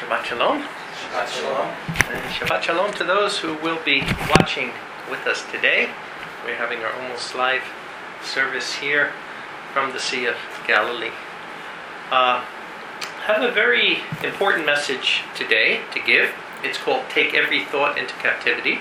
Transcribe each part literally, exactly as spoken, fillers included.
Shabbat Shalom. Shabbat Shalom. And Shabbat Shalom to those who will be watching with us today. We're having our almost live service here from the Sea of Galilee. Uh, I have a very important message today to give. It's called Take Every Thought into Captivity.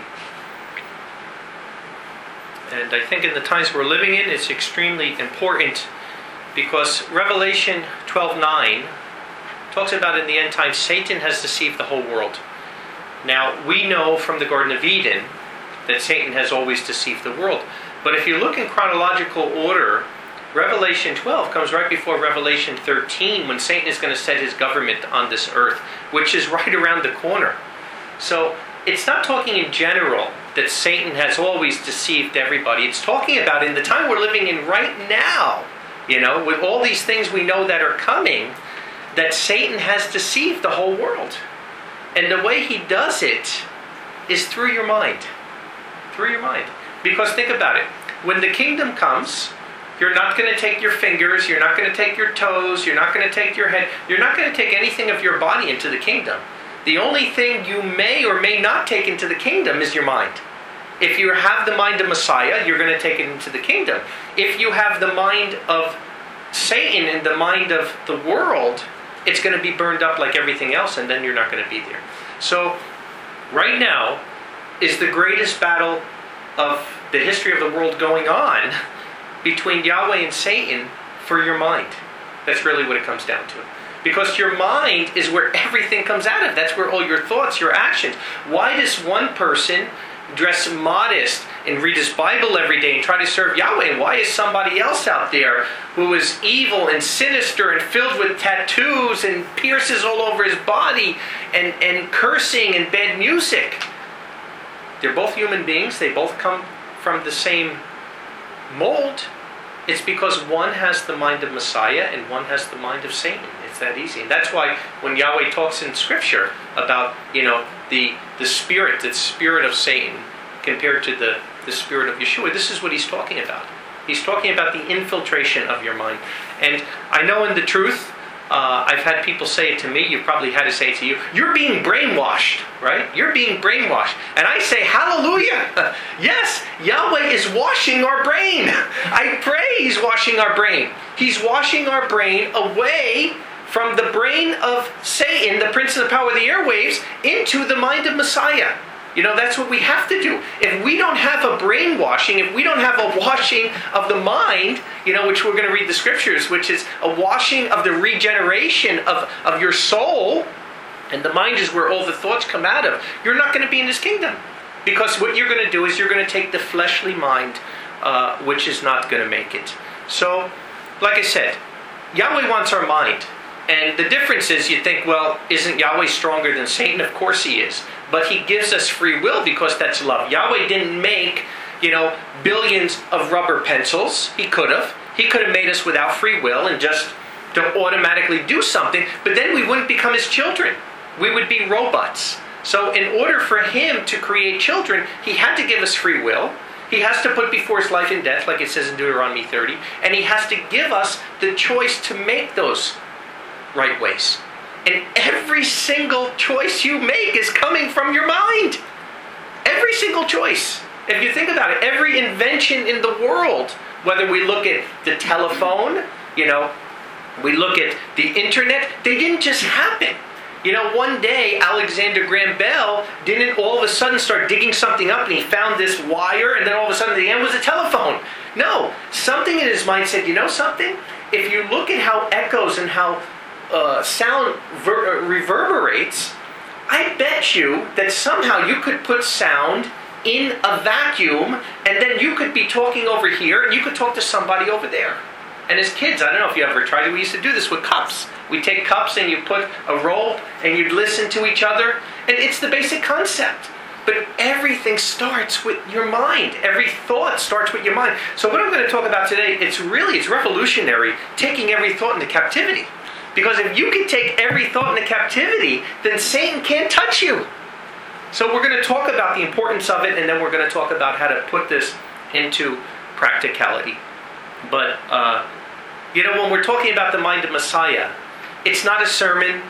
And I think in the times we're living in, it's extremely important because Revelation twelve nine talks about in the end times, Satan has deceived the whole world. Now, we know from the Garden of Eden that Satan has always deceived the world. But if you look in chronological order, Revelation twelve comes right before Revelation thirteen, when Satan is going to set his government on this earth, which is right around the corner. So, it's not talking in general that Satan has always deceived everybody. It's talking about in the time we're living in right now, you know, with all these things we know that are coming, that Satan has deceived the whole world. And the way he does it is through your mind. Through your mind. Because think about it. When the kingdom comes, you're not going to take your fingers, you're not going to take your toes, you're not going to take your head, you're not going to take anything of your body into the kingdom. The only thing you may or may not take into the kingdom is your mind. If you have the mind of Messiah, you're going to take it into the kingdom. If you have the mind of Satan and the mind of the world, it's going to be burned up like everything else, and then you're not going to be there. So, right now is the greatest battle of the history of the world going on between Yahweh and Satan for your mind. That's really what it comes down to. Because your mind is where everything comes out of. That's where all your thoughts, your actions. Why does one person dress modest and read his Bible every day and try to serve Yahweh? And why is somebody else out there who is evil and sinister and filled with tattoos and pierces all over his body and, and cursing and bad music? They're both human beings. They both come from the same mold. It's because one has the mind of Messiah and one has the mind of Satan. It's that easy. And that's why when Yahweh talks in Scripture about, you know, the, the spirit, the spirit of Satan compared to the, the spirit of Yeshua, this is what he's talking about. He's talking about the infiltration of your mind. And I know in the truth, uh, I've had people say it to me, you've probably had to say it to you, you're being brainwashed, right? You're being brainwashed. And I say, hallelujah! Yes, Yahweh is washing our brain. I pray he's washing our brain. He's washing our brain away from the brain of Satan, the prince of the power of the airwaves, into the mind of Messiah. You know, that's what we have to do. If we don't have a brainwashing, if we don't have a washing of the mind, you know, which we're going to read the scriptures, which is a washing of the regeneration of, of your soul, and the mind is where all the thoughts come out of, you're not going to be in this kingdom. Because what you're going to do is you're going to take the fleshly mind, uh, which is not going to make it. So, like I said, Yahweh wants our mind. And the difference is, you think, well, isn't Yahweh stronger than Satan? Of course he is. But he gives us free will because that's love. Yahweh didn't make, you know, billions of rubber pencils. He could have. He could have made us without free will and just to automatically do something. But then we wouldn't become his children. We would be robots. So in order for him to create children, he had to give us free will. He has to put before us life and death, like it says in Deuteronomy thirty. And he has to give us the choice to make those right ways. And every single choice you make is coming from your mind. Every single choice. If you think about it, every invention in the world, whether we look at the telephone, you know, we look at the internet, they didn't just happen. You know, one day, Alexander Graham Bell didn't all of a sudden start digging something up and he found this wire and then all of a sudden the end was a telephone. No, something in his mind said, you know something? If you look at how echoes and how Uh, sound ver- reverberates, I bet you that somehow you could put sound in a vacuum and then you could be talking over here and you could talk to somebody over there. And as kids, I don't know if you ever tried it, we used to do this with cups. We take cups and you put a rope and you'd listen to each other. And it's the basic concept. But everything starts with your mind. Every thought starts with your mind. So what I'm going to talk about today, it's really, it's revolutionary, taking every thought into captivity. Because if you can take every thought into captivity, then Satan can't touch you. So we're going to talk about the importance of it, and then we're going to talk about how to put this into practicality. But, uh, you know, when we're talking about the mind of Messiah, it's not a sermon.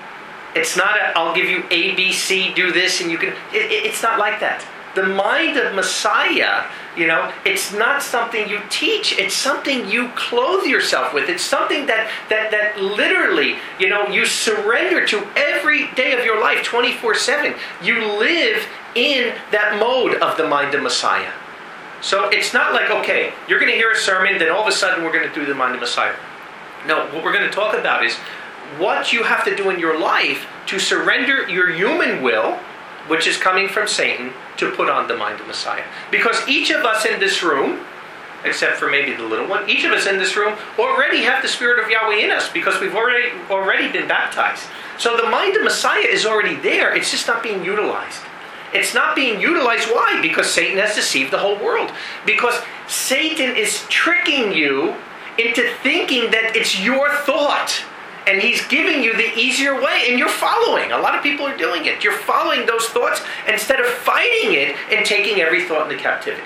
It's not a, I'll give you A, B, C, do this, and you can... It, it, it's not like that. The mind of Messiah, you know, it's not something you teach. It's something you clothe yourself with. It's something that, that, that literally, you know, you surrender to every day of your life, twenty-four seven. You live in that mode of the mind of Messiah. So it's not like, okay, you're going to hear a sermon, then all of a sudden we're going to do the mind of Messiah. No, what we're going to talk about is what you have to do in your life to surrender your human will, which is coming from Satan, to put on the mind of Messiah. Because each of us in this room, except for maybe the little one, each of us in this room already have the Spirit of Yahweh in us because we've already already been baptized. So the mind of Messiah is already there. It's just not being utilized. It's not being utilized. Why? Because Satan has deceived the whole world. Because Satan is tricking you into thinking that it's your thought. And he's giving you the easier way, and you're following. A lot of people are doing it. You're following those thoughts instead of fighting it and taking every thought into captivity.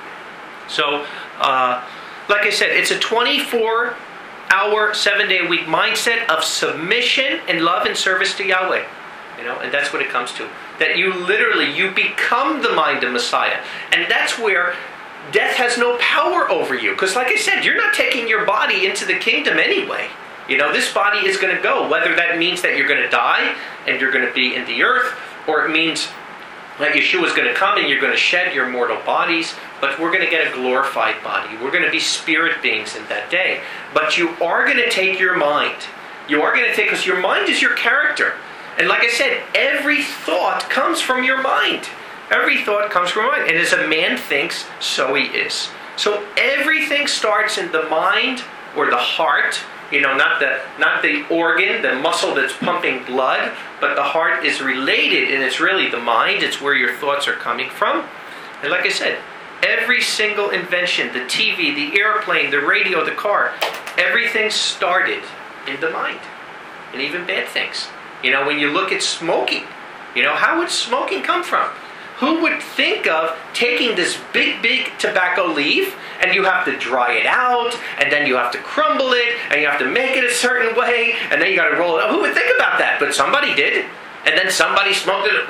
So, uh, like I said, it's a twenty-four hour, seven day a week mindset of submission and love and service to Yahweh. You know, and that's what it comes to. That you literally, you become the mind of Messiah. And that's where death has no power over you. Because like I said, you're not taking your body into the kingdom anyway. You know, this body is going to go, whether that means that you're going to die and you're going to be in the earth, or it means that Yeshua is going to come and you're going to shed your mortal bodies, but we're going to get a glorified body. We're going to be spirit beings in that day. But you are going to take your mind. You are going to take, because your mind is your character. And like I said, every thought comes from your mind. Every thought comes from your mind. And as a man thinks, so he is. So everything starts in the mind or the heart. You know, not the not the organ, the muscle that's pumping blood, but the heart is related, and it's really the mind. It's where your thoughts are coming from. And like I said, every single invention, the T V, the airplane, the radio, the car, everything started in the mind. And even bad things. You know, when you look at smoking, you know, how would smoking come from? Who would think of taking this big, big tobacco leaf, and you have to dry it out, and then you have to crumble it, and you have to make it a certain way, and then you got to roll it up? Who would think about that? But somebody did. And then somebody smoked it.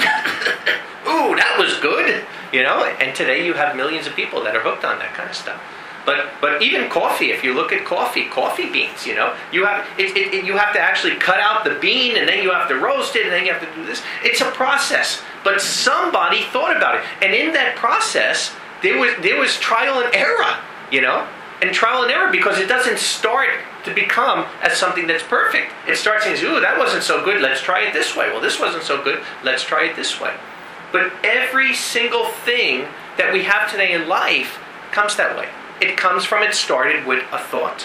Ooh, that was good. You know, and today you have millions of people that are hooked on that kind of stuff. But but even coffee, if you look at coffee, coffee beans, you know, you have it, it, it, you have to actually cut out the bean, and then you have to roast it, and then you have to do this. It's a process. But somebody thought about it, and in that process, there was there was trial and error, you know, and trial and error, because it doesn't start to become as something that's perfect. It starts saying, "Ooh, that wasn't so good. Let's try it this way. Well, this wasn't so good. Let's try it this way." But every single thing that we have today in life comes that way. It comes from, it started with a thought.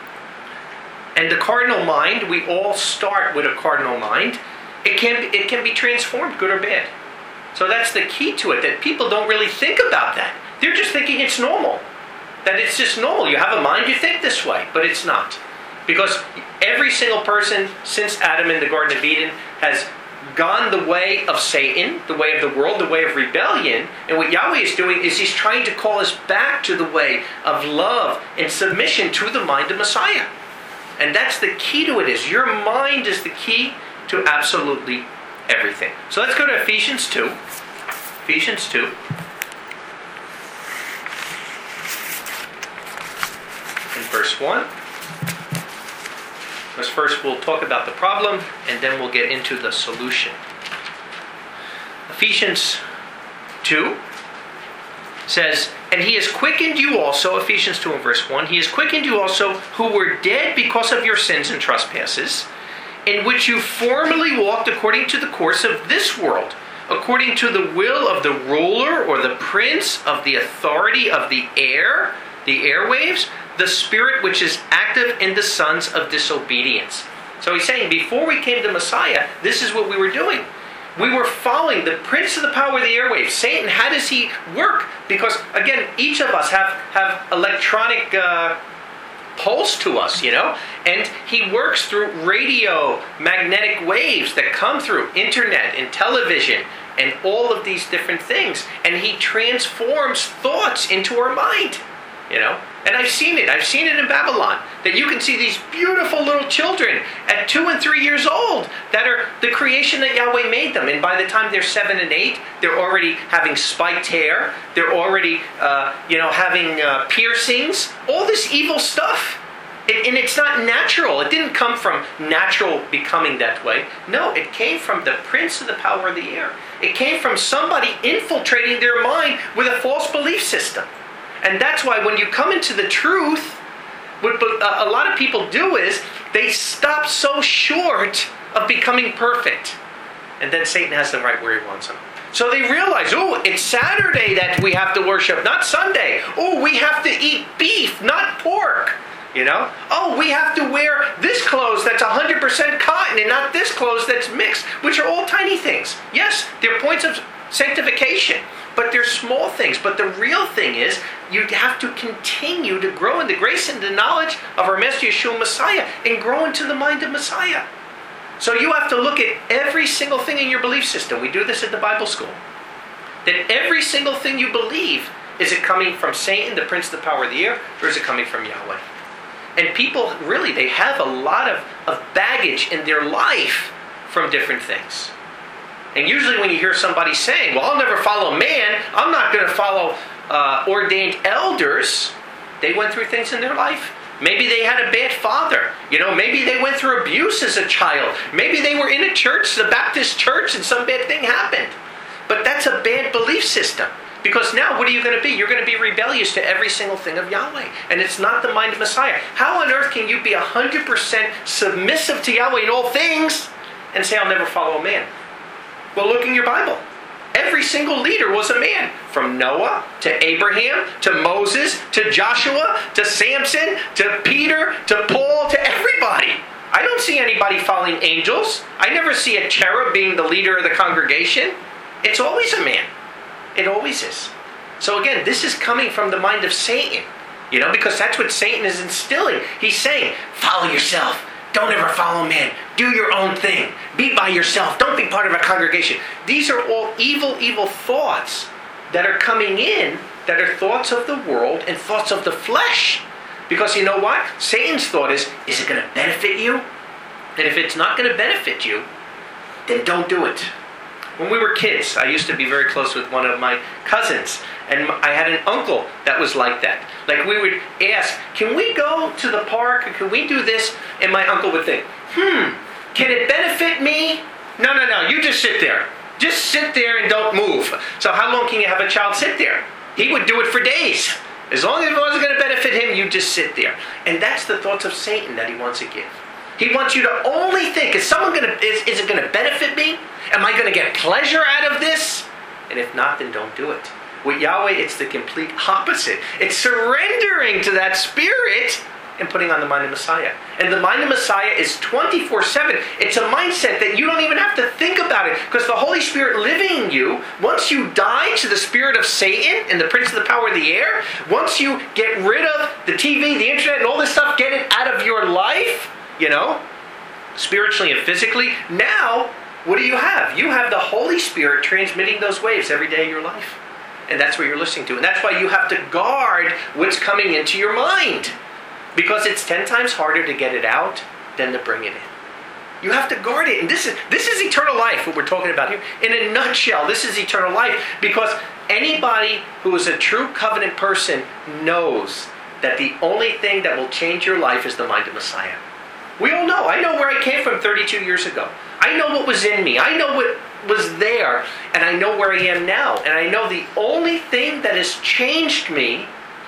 And the cardinal mind, we all start with a cardinal mind. It can be, it can be transformed, good or bad. So that's the key to it, that people don't really think about that. They're just thinking it's normal. That it's just normal. You have a mind, you think this way. But it's not. Because every single person since Adam in the Garden of Eden has gone the way of Satan, the way of the world, the way of rebellion. And what Yahweh is doing is he's trying to call us back to the way of love and submission to the mind of Messiah. And that's the key to it, is your mind is the key to absolutely everything. So let's go to Ephesians two. Ephesians two. In verse one. Because first we'll talk about the problem, and then we'll get into the solution. Ephesians two says, "And he has quickened you also," Ephesians two and verse one, "He has quickened you also who were dead because of your sins and trespasses, in which you formerly walked according to the course of this world, according to the will of the ruler or the prince of the authority of the air," the airwaves, "the spirit which is active in the sons of disobedience." So he's saying, before we came to Messiah, this is what we were doing. We were following the prince of the power of the airwaves. Satan, how does he work? Because, again, each of us have, have electronic uh, pulse to us, you know? And he works through radio, magnetic waves that come through internet and television and all of these different things. And he transforms thoughts into our mind. You know, And I've seen it. I've seen it in Babylon. That you can see these beautiful little children at two and three years old that are the creation that Yahweh made them. And by the time they're seven and eight, they're already having spiked hair. They're already, uh, you know, having uh, piercings. All this evil stuff. It, and it's not natural. It didn't come from natural becoming that way. No, it came from the prince of the power of the air. It came from somebody infiltrating their mind with a false belief system. And that's why when you come into the truth, what a lot of people do is they stop so short of becoming perfect. And then Satan has them right where he wants them. So they realize, oh, it's Saturday that we have to worship, not Sunday. Oh, we have to eat beef, not pork. You know? Oh, we have to wear this clothes that's one hundred percent cotton and not this clothes that's mixed, which are all tiny things. Yes, they're points of sanctification. But they're small things. But the real thing is, you have to continue to grow in the grace and the knowledge of our Master Yeshua Messiah and grow into the mind of Messiah. So you have to look at every single thing in your belief system. We do this at the Bible school. That every single thing you believe, is it coming from Satan, the prince of the power of the air, or is it coming from Yahweh? And people, really, they have a lot of, of baggage in their life from different things. And usually when you hear somebody saying, well, I'll never follow man, I'm not going to follow uh, ordained elders, they went through things in their life. Maybe they had a bad father. You know, maybe they went through abuse as a child. Maybe they were in a church, the Baptist church, and some bad thing happened. But that's a bad belief system. Because now, what are you going to be? You're going to be rebellious to every single thing of Yahweh. And it's not the mind of Messiah. How on earth can you be one hundred percent submissive to Yahweh in all things and say, I'll never follow a man? Well, look in your Bible. Every single leader was a man. From Noah to Abraham to Moses to Joshua to Samson to Peter to Paul to everybody. I don't see anybody following angels. I never see a cherub being the leader of the congregation. It's always a man. It always is. So again, this is coming from the mind of Satan. You know, because that's what Satan is instilling. He's saying, follow yourself. Don't ever follow man. Do your own thing. Be by yourself. Don't be part of a congregation. These are all evil, evil thoughts that are coming in, that are thoughts of the world and thoughts of the flesh. Because you know what? Satan's thought is, is it going to benefit you? And if it's not going to benefit you, then don't do it. When we were kids, I used to be very close with one of my cousins. And I had an uncle that was like that. Like we would ask, can we go to the park? Or can we do this? And my uncle would think, hmm, can it benefit me? No, no, no, you just sit there. Just sit there and don't move. So how long can you have a child sit there? He would do it for days. As long as it wasn't going to benefit him, you just sit there. And that's the thoughts of Satan that he wants to give. He wants you to only think, is someone going to, is, is it going to benefit me? Am I going to get pleasure out of this? And if not, then don't do it. With Yahweh, it's the complete opposite. It's surrendering to that spirit and putting on the mind of Messiah. And the mind of Messiah is twenty-four seven. It's a mindset that you don't even have to think about it, because the Holy Spirit living in you, once you die to the spirit of Satan and the prince of the power of the air, once you get rid of the T V, the internet, and all this stuff, get it out of your life, you know, spiritually and physically, now, what do you have? You have the Holy Spirit transmitting those waves every day of your life. And that's what you're listening to. And that's why you have to guard what's coming into your mind. Because it's ten times harder to get it out than to bring it in. You have to guard it. And this is this is eternal life, what we're talking about here. In a nutshell, this is eternal life. Because anybody who is a true covenant person knows that the only thing that will change your life is the mind of Messiah. We all know. I know where I came from thirty-two years ago. I know what was in me. I know what was there. And I know where I am now. And I know the only thing that has changed me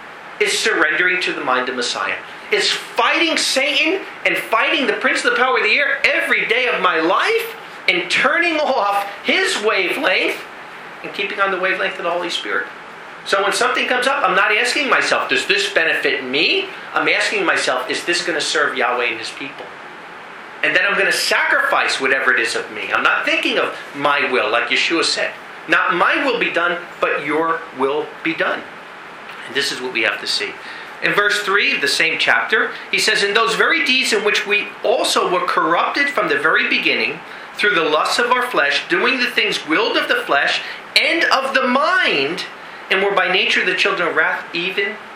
is surrendering to the mind of Messiah. It's fighting Satan and fighting the prince of the power of the air every day of my life and turning off his wavelength and keeping on the wavelength of the Holy Spirit. So when something comes up, I'm not asking myself, does this benefit me? I'm asking myself, is this going to serve Yahweh and his people? And then I'm going to sacrifice whatever it is of me. I'm not thinking of my will, like Yeshua said. Not my will be done, but your will be done. And this is what we have to see. In verse three of the same chapter, he says, in those very deeds in which we also were corrupted from the very beginning, through the lusts of our flesh, doing the things willed of the flesh and of the mind, and were by nature the children of wrath, even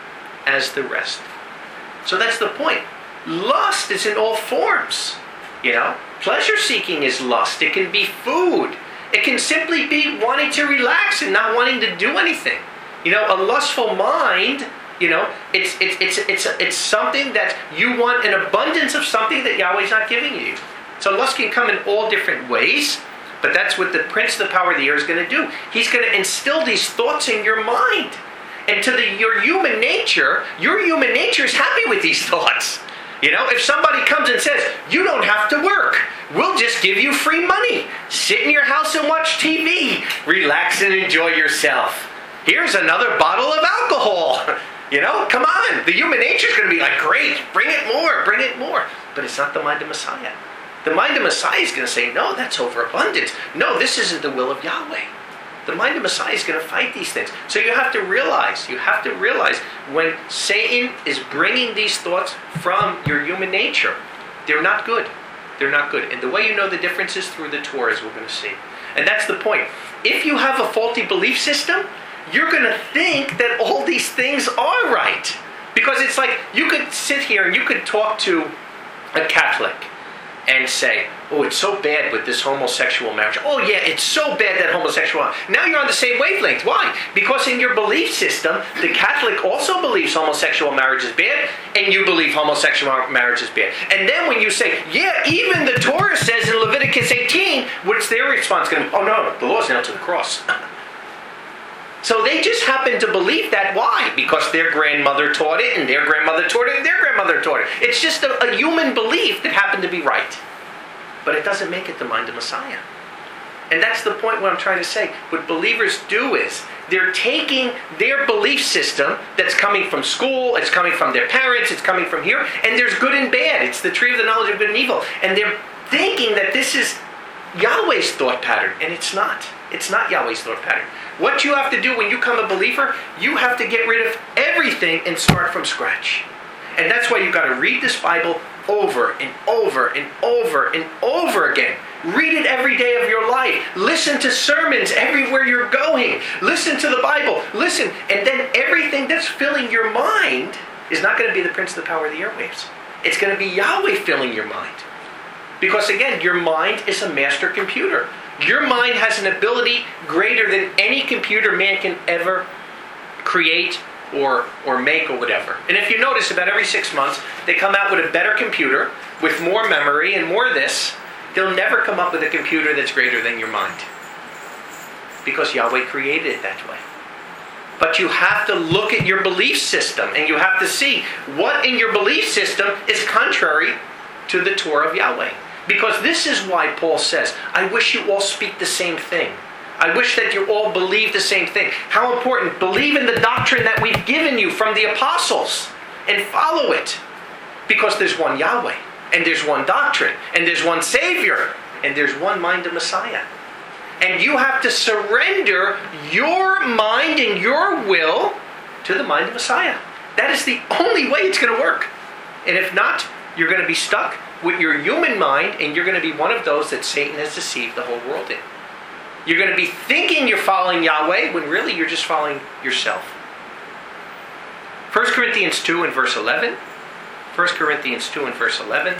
as the rest. So that's the point. Lust is in all forms. You know, pleasure seeking is lust. It can be food. It can simply be wanting to relax and not wanting to do anything. You know, a lustful mind, you know, it's it's it's it's it's something that you want an abundance of something that Yahweh's not giving you. So lust can come in all different ways, but that's what the prince of the power of the air is going to do. He's going to instill these thoughts in your mind. And to the, your human nature, your human nature is happy with these thoughts. You know, if somebody comes and says, you don't have to work, we'll just give you free money. Sit in your house and watch T V. Relax and enjoy yourself. Here's another bottle of alcohol. You know, come on. The human nature is going to be like, great, bring it more, bring it more. But it's not the mind of Messiah. The mind of Messiah is going to say, no, that's overabundance. No, this isn't the will of Yahweh. The mind of Messiah is going to fight these things. So you have to realize, you have to realize when Satan is bringing these thoughts from your human nature, they're not good. They're not good. And the way you know the difference is through the Torah, as we're going to see. And that's the point. If you have a faulty belief system, you're going to think that all these things are right. Because it's like, you could sit here and you could talk to a Catholic and say, oh, it's so bad with this homosexual marriage. Oh, yeah, it's so bad that homosexual... Now you're on the same wavelength. Why? Because in your belief system, the Catholic also believes homosexual marriage is bad, and you believe homosexual marriage is bad. And then when you say, yeah, even the Torah says in Leviticus eighteen, what's their response going to be? Oh, no, the law's nailed to the cross. So they just happen to believe that. Why? Because their grandmother taught it, and their grandmother taught it, and their grandmother taught it. It's just a, a human belief that happened to be right. But it doesn't make it the mind of Messiah. And that's the point what I'm trying to say. What believers do is, they're taking their belief system that's coming from school, it's coming from their parents, it's coming from here, and there's good and bad. It's the tree of the knowledge of good and evil. And they're thinking that this is Yahweh's thought pattern, and it's not. It's not Yahweh's thought pattern. What you have to do when you become a believer, you have to get rid of everything and start from scratch. And that's why you've got to read this Bible over and over and over and over again. Read it every day of your life. Listen to sermons everywhere you're going. Listen to the Bible. Listen. And then everything that's filling your mind is not going to be the prince of the power of the airwaves. It's going to be Yahweh filling your mind. Because again, your mind is a master computer. Your mind has an ability greater than any computer man can ever create or or make or whatever. And if you notice, about every six months, they come out with a better computer, with more memory and more this. They'll never come up with a computer that's greater than your mind. Because Yahweh created it that way. But you have to look at your belief system, and you have to see what in your belief system is contrary to the Torah of Yahweh. Because this is why Paul says, I wish you all speak the same thing. I wish that you all believe the same thing. How important. Believe in the doctrine that we've given you from the apostles and follow it. Because there's one Yahweh, and there's one doctrine, and there's one Savior, and there's one mind of Messiah. And you have to surrender your mind and your will to the mind of Messiah. That is the only way it's going to work. And if not, you're going to be stuck with your human mind, and you're going to be one of those that Satan has deceived the whole world in. You're going to be thinking you're following Yahweh when really you're just following yourself. First Corinthians two and verse eleven. First Corinthians two and verse eleven.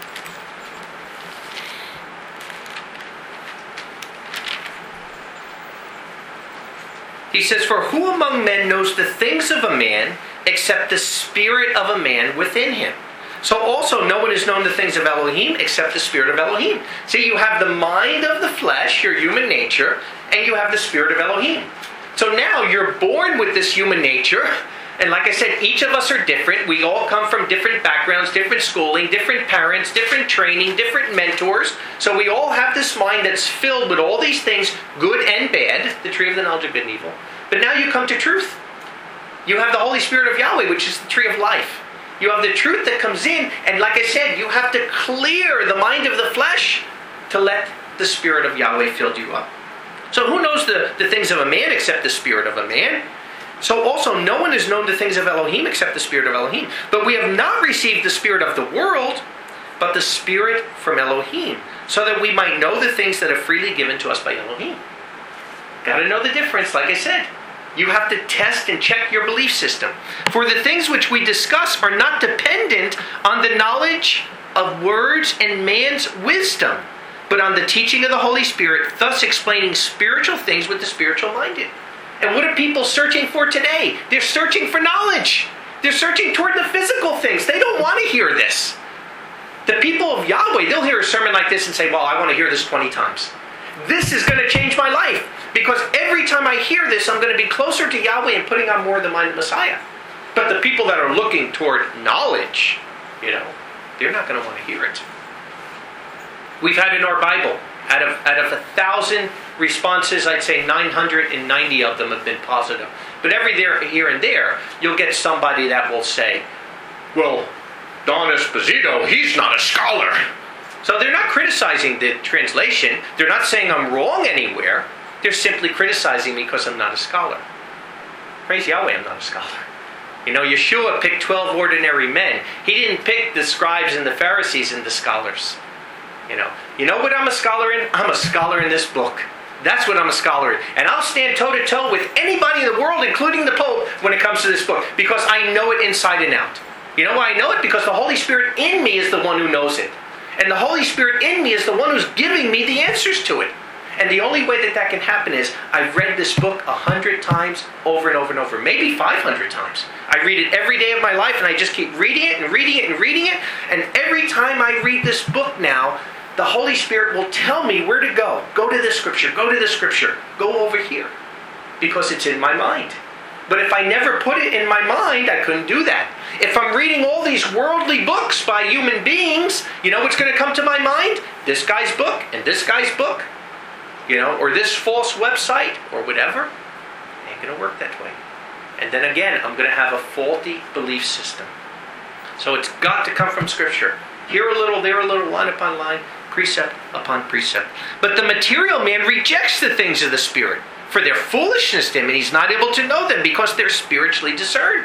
He says, for who among men knows the things of a man except the spirit of a man within him? So also no one has known the things of Elohim except the spirit of Elohim. See, you have the mind of the flesh, your human nature, and you have the spirit of Elohim. So now you're born with this human nature, and like I said, each of us are different. We all come from different backgrounds, different schooling, different parents, different training, different mentors. So we all have this mind that's filled with all these things, good and bad, the tree of the knowledge of good and evil. But now you come to truth. You have the Holy Spirit of Yahweh, which is the tree of life. You have the truth that comes in, and like I said, you have to clear the mind of the flesh to let the Spirit of Yahweh fill you up. So who knows the, the things of a man except the Spirit of a man? So also no one has known the things of Elohim except the Spirit of Elohim. But we have not received the Spirit of the world, but the Spirit from Elohim, so that we might know the things that are freely given to us by Elohim. Got to know the difference, like I said. You have to test and check your belief system. For the things which we discuss are not dependent on the knowledge of words and man's wisdom, but on the teaching of the Holy Spirit, thus explaining spiritual things with the spiritual minded. And what are people searching for today? They're searching for knowledge. They're searching toward the physical things. They don't want to hear this. The people of Yahweh, they'll hear a sermon like this and say, well, I want to hear this twenty times. This is going to change my life. Because every time I hear this, I'm going to be closer to Yahweh and putting on more of the mind of Messiah. But the people that are looking toward knowledge, you know, they're not going to want to hear it. We've had in our Bible, out of out of a thousand responses, I'd say nine hundred ninety of them have been positive. But every there, here and there, you'll get somebody that will say, well, Don Esposito, he's not a scholar. So they're not criticizing the translation. They're not saying I'm wrong anywhere. They're simply criticizing me because I'm not a scholar. Praise Yahweh, I'm not a scholar. You know, Yeshua picked twelve ordinary men. He didn't pick the scribes and the Pharisees and the scholars. You know, you know what I'm a scholar in? I'm a scholar in this book. That's what I'm a scholar in. And I'll stand toe-to-toe with anybody in the world, including the Pope, when it comes to this book. Because I know it inside and out. You know why I know it? Because the Holy Spirit in me is the one who knows it. And the Holy Spirit in me is the one who's giving me the answers to it. And the only way that that can happen is I've read this book a hundred times over and over and over. Maybe five hundred times. I read it every day of my life and I just keep reading it and reading it and reading it. And every time I read this book now, the Holy Spirit will tell me where to go. Go to this scripture. Go to this scripture. Go over here. Because it's in my mind. But if I never put it in my mind, I couldn't do that. If I'm reading all these worldly books by human beings, you know what's going to come to my mind? This guy's book and this guy's book. You know, or this false website or whatever. It ain't going to work that way. And then again, I'm going to have a faulty belief system. So it's got to come from Scripture. Here a little, there a little, line upon line, precept upon precept. But the material man rejects the things of the Spirit, for their foolishness to him, and he's not able to know them because they're spiritually discerned.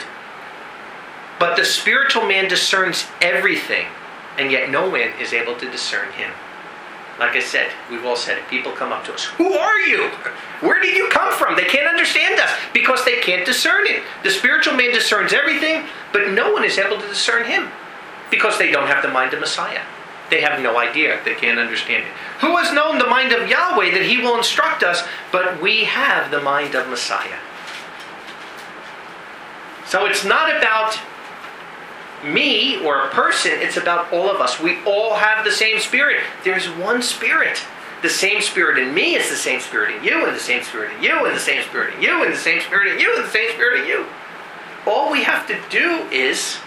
But the spiritual man discerns everything, and yet no man is able to discern him. Like I said, we've all said it. People come up to us. Who are you? Where did you come from? They can't understand us because they can't discern it. The spiritual man discerns everything, but no one is able to discern him because they don't have the mind of Messiah. They have no idea. They can't understand it. Who has known the mind of Yahweh that he will instruct us? But we have the mind of Messiah. So it's not about me or a person, it's about all of us. We all have the same Spirit. There's one Spirit. The same Spirit in me is the same Spirit in you, and the same Spirit in you, and the same Spirit in you, and the same Spirit in you, and the same Spirit in you. All we have to do is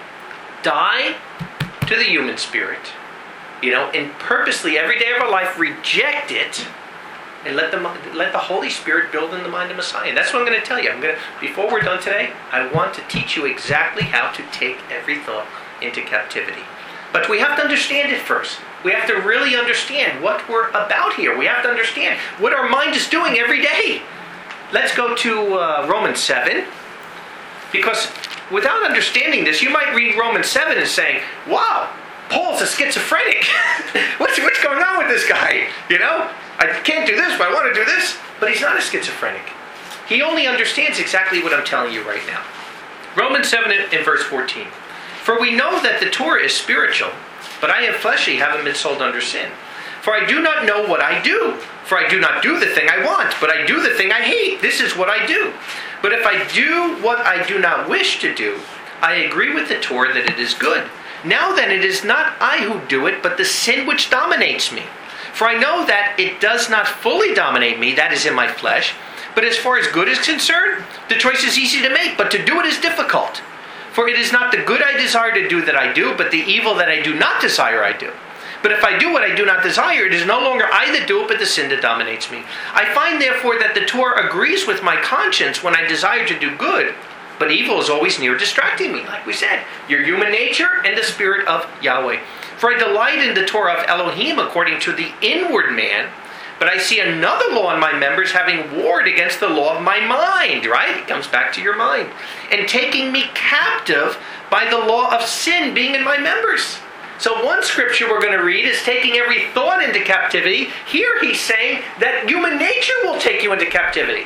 die to the human spirit, you know, and purposely every day of our life reject it, and let the let the Holy Spirit build in the mind of Messiah. And that's what I'm going to tell you. I'm going to, before we're done today, I want to teach you exactly how to take every thought into captivity. But we have to understand it first. We have to really understand what we're about here. We have to understand what our mind is doing every day. Let's go to uh, Romans seven, because without understanding this, you might read Romans seven and saying, "Wow, Paul's a schizophrenic. what's what's going on with this guy? You know, I can't do this, but I want to do this." But he's not a schizophrenic. He only understands exactly what I'm telling you right now. Romans seven and verse fourteen. For we know that the Torah is spiritual, but I am fleshly, having been sold under sin. For I do not know what I do. For I do not do the thing I want, but I do the thing I hate. This is what I do. But if I do what I do not wish to do, I agree with the Torah that it is good. Now then, it is not I who do it, but the sin which dominates me. For I know that it does not fully dominate me, that is in my flesh. But as far as good is concerned, the choice is easy to make, but to do it is difficult. For it is not the good I desire to do that I do, but the evil that I do not desire I do. But if I do what I do not desire, it is no longer I that do it, but the sin that dominates me. I find therefore that the Torah agrees with my conscience when I desire to do good, but evil is always near distracting me. Like we said, your human nature and the Spirit of Yahweh. For I delight in the Torah of Elohim according to the inward man, but I see another law in my members having warred against the law of my mind, right? It comes back to your mind. And taking me captive by the law of sin being in my members. So one scripture we're going to read is taking every thought into captivity. Here he's saying that human nature will take you into captivity.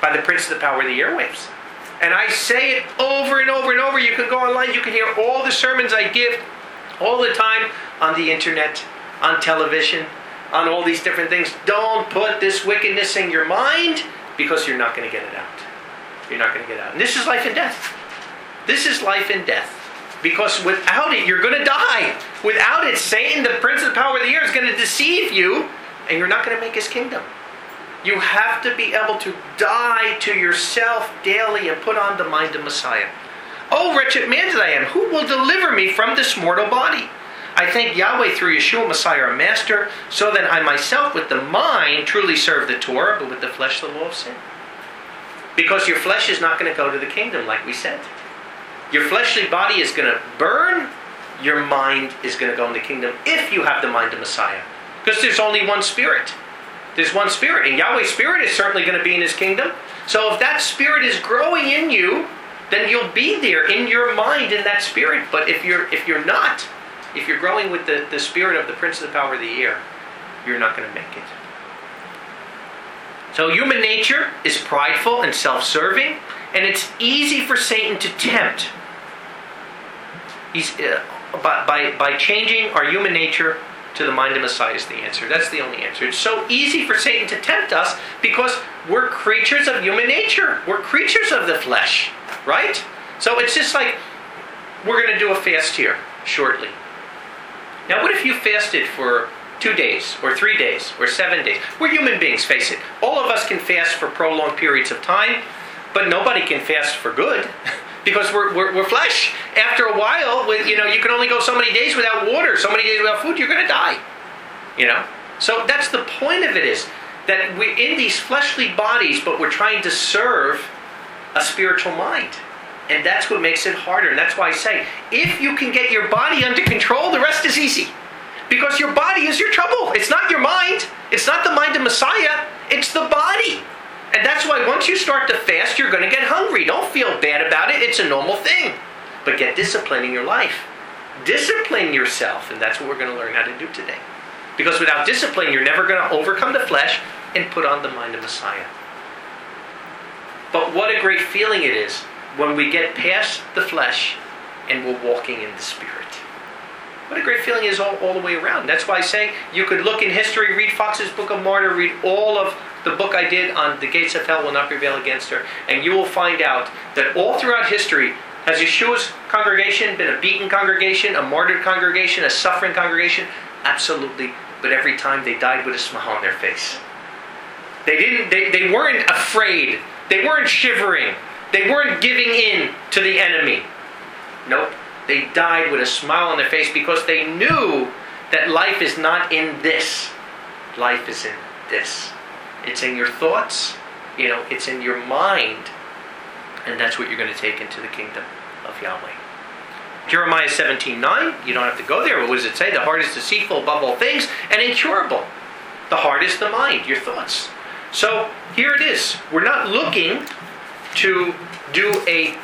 by the prince of the power of the airwaves. And I say it over and over and over. You can go online, you can hear all the sermons I give all the time on the internet, on television, on all these different things. Don't put this wickedness in your mind, because you're not going to get it out. You're not going to get it out. And this is life and death. This is life and death. Because without it, you're going to die. Without it, Satan, the prince of the power of the air, is going to deceive you, and you're not going to make his kingdom. You have to be able to die to yourself daily and put on the mind of Messiah. Oh, wretched man that I am, who will deliver me from this mortal body? I thank Yahweh through Yeshua Messiah our Master, so that I myself with the mind truly serve the Torah, but with the flesh the law of sin. Because your flesh is not going to go to the kingdom, like we said. Your fleshly body is going to burn. Your mind is going to go in the kingdom if you have the mind of Messiah. Because there's only one Spirit. There's one Spirit. And Yahweh's Spirit is certainly going to be in His kingdom. So if that Spirit is growing in you, then you'll be there in your mind in that Spirit. But if you're if you're not, if you're growing with the, the Spirit of the Prince of the Power of the Air, you're not going to make it. So human nature is prideful and self-serving, and it's easy for Satan to tempt. He's, uh, by, by, by changing our human nature to the mind of Messiah is the answer. That's the only answer. It's so easy for Satan to tempt us because we're creatures of human nature. We're creatures of the flesh, right? So it's just like, we're going to do a fast here shortly. Now what if you fasted for two days, or three days, or seven days? We're human beings, face it. All of us can fast for prolonged periods of time, but nobody can fast for good. Because we're, we're, we're flesh. After a while, with, you know, you can only go so many days without water, so many days without food, you're going to die. You know? So that's the point of it, is that we're in these fleshly bodies, but we're trying to serve a spiritual mind. And that's what makes it harder. And that's why I say, if you can get your body under control, the rest is easy. Because your body is your trouble. It's not your mind. It's not the mind of Messiah. It's the body. And that's why once you start to fast, you're going to get hungry. Don't feel bad about it. It's a normal thing. But get discipline in your life. Discipline yourself. And that's what we're going to learn how to do today. Because without discipline, you're never going to overcome the flesh and put on the mind of Messiah. But what a great feeling it is when we get past the flesh and we're walking in the Spirit. What a great feeling it is all, all the way around. That's why I say you could look in history, read Fox's Book of Martyr, read all of the book I did on the gates of hell will not prevail against her, and you will find out that all throughout history, has Yeshua's congregation been a beaten congregation, a martyred congregation, a suffering congregation? Absolutely. But every time they died with a smile on their face. They didn't. They, they weren't afraid. They weren't shivering. They weren't giving in to the enemy. Nope. They died with a smile on their face because they knew that life is not in this. Life is in this. It's in your thoughts. You know, it's in your mind. And that's what you're going to take into the kingdom of Yahweh. Jeremiah seventeen nine, you don't have to go there. What does it say? The heart is deceitful above all things and incurable. The heart is the mind, your thoughts. So here it is. We're not looking to do a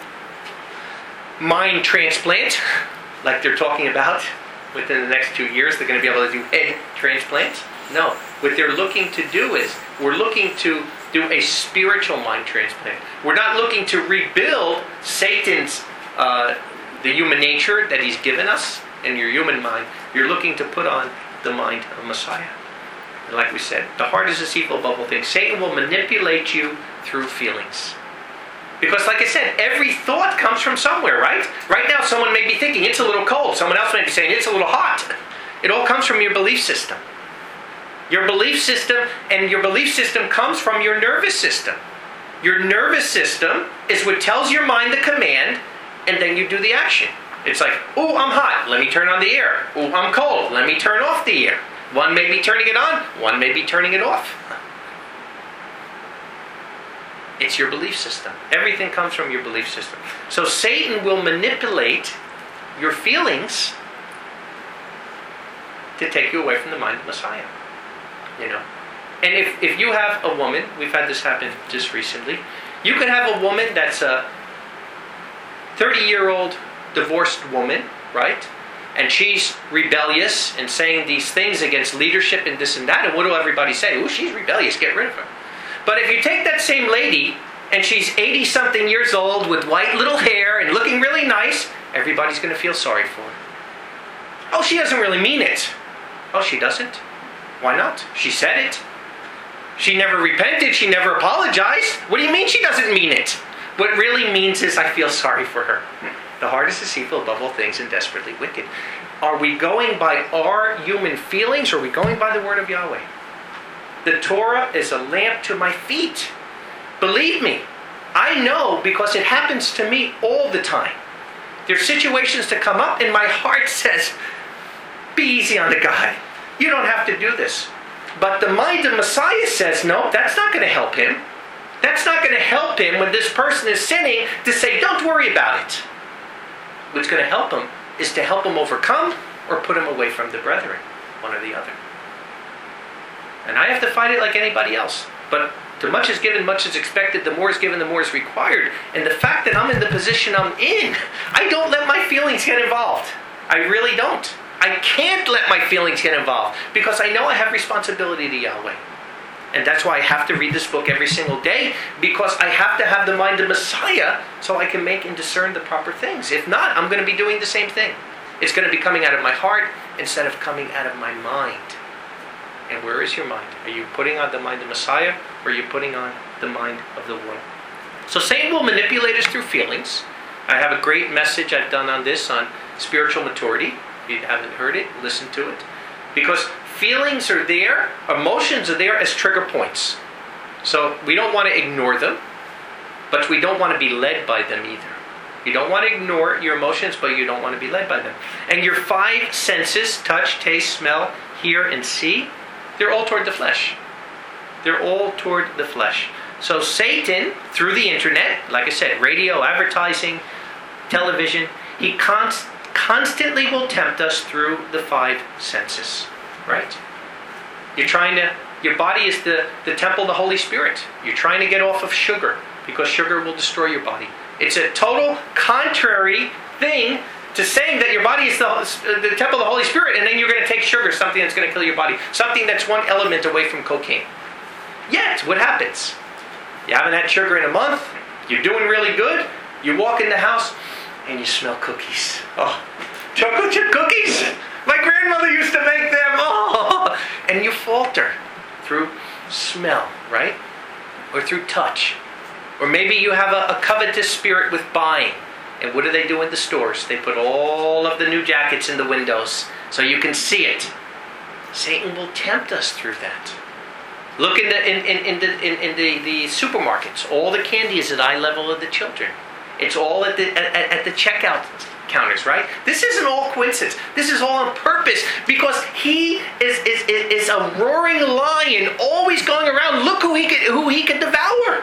mind transplant like they're talking about. Within the next two years they're going to be able to do head transplants. No. What they're looking to do is, we're looking to do a spiritual mind transplant. We're not looking to rebuild Satan's, uh, the human nature that he's given us in your human mind. You're looking to put on the mind of Messiah. And like we said, the heart is deceitful above all things. Satan will manipulate you through feelings. Because like I said, every thought comes from somewhere, right? Right now someone may be thinking, it's a little cold. Someone else may be saying, it's a little hot. It all comes from your belief system. Your belief system, and your belief system comes from your nervous system. Your nervous system is what tells your mind the command, and then you do the action. It's like, oh, I'm hot, let me turn on the air. Oh, I'm cold, let me turn off the air. One may be turning it on, one may be turning it off. It's your belief system. Everything comes from your belief system. So Satan will manipulate your feelings to take you away from the mind of Messiah. You know, and if, if you have a woman, we've had this happen just recently, you could have a woman that's a thirty-year-old divorced woman, right? And she's rebellious and saying these things against leadership and this and that. And what do everybody say? Oh, she's rebellious, get rid of her. But if you take that same lady and she's eighty something years old with white little hair and looking really nice, everybody's going to feel sorry for her. Oh, she doesn't really mean it. Oh, she doesn't? Why not? She said it. She never repented. She never apologized. What do you mean she doesn't mean it? What it really means is I feel sorry for her. The heart is deceitful above all things and desperately wicked. Are we going by our human feelings or are we going by the word of Yahweh? The Torah is a lamp to my feet. Believe me, I know because it happens to me all the time. There's situations that come up and my heart says, be easy on the guy. You don't have to do this. But the mind of Messiah says, no, that's not going to help him. That's not going to help him when this person is sinning to say, don't worry about it. What's going to help him is to help him overcome or put him away from the brethren, one or the other. And I have to fight it like anybody else. But too much is given, much is expected. The more is given, the more is required. And the fact that I'm in the position I'm in, I don't let my feelings get involved. I really don't. I can't let my feelings get involved because I know I have responsibility to Yahweh. And that's why I have to read this book every single day, because I have to have the mind of Messiah so I can make and discern the proper things. If not, I'm going to be doing the same thing. It's going to be coming out of my heart instead of coming out of my mind. And where is your mind? Are you putting on the mind of Messiah, or are you putting on the mind of the world? So Satan will manipulate us through feelings. I have a great message I've done on this, on spiritual maturity. If you haven't heard it, listen to it. Because feelings are there, emotions are there as trigger points. So we don't want to ignore them, but we don't want to be led by them either. You don't want to ignore your emotions, but you don't want to be led by them. And your five senses, touch, taste, smell, hear, and see, they're all toward the flesh. They're all toward the flesh. So Satan, through the internet, like I said, radio, advertising, television, he const- constantly will tempt us through the five senses. Right? You're trying to, your body is the, the temple of the Holy Spirit. You're trying to get off of sugar because sugar will destroy your body. It's a total contrary thing to saying that your body is the, the temple of the Holy Spirit and then you're going to take sugar, something that's going to kill your body, something that's one element away from cocaine. Yet, what happens? You haven't had sugar in a month, you're doing really good, you walk in the house and you smell cookies. Oh, chocolate chip cookies? My grandmother used to make them. Oh, and you falter through smell, right? Or through touch. Or maybe you have a, a covetous spirit with buying. And what do they do in the stores? They put all of the new jackets in the windows so you can see it. Satan will tempt us through that. Look in the in, in, in the in, in the, the supermarkets. All the candy is at eye level of the children. It's all at the at, at the checkout counters, right? This isn't all coincidence. This is all on purpose because he is is, is a roaring lion, always going around. Look who he could who he can devour,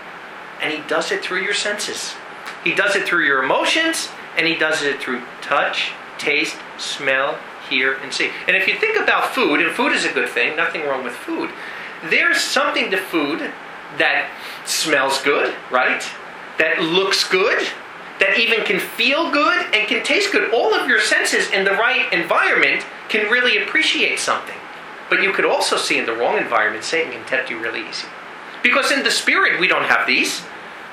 and he does it through your senses. He does it through your emotions, and he does it through touch, taste, smell, hear, and see. And if you think about food, and food is a good thing, nothing wrong with food. There's something to food that smells good, right? That looks good, that even can feel good and can taste good. All of your senses in the right environment can really appreciate something. But you could also see in the wrong environment, Satan can tempt you really easy. Because in the spirit, we don't have these.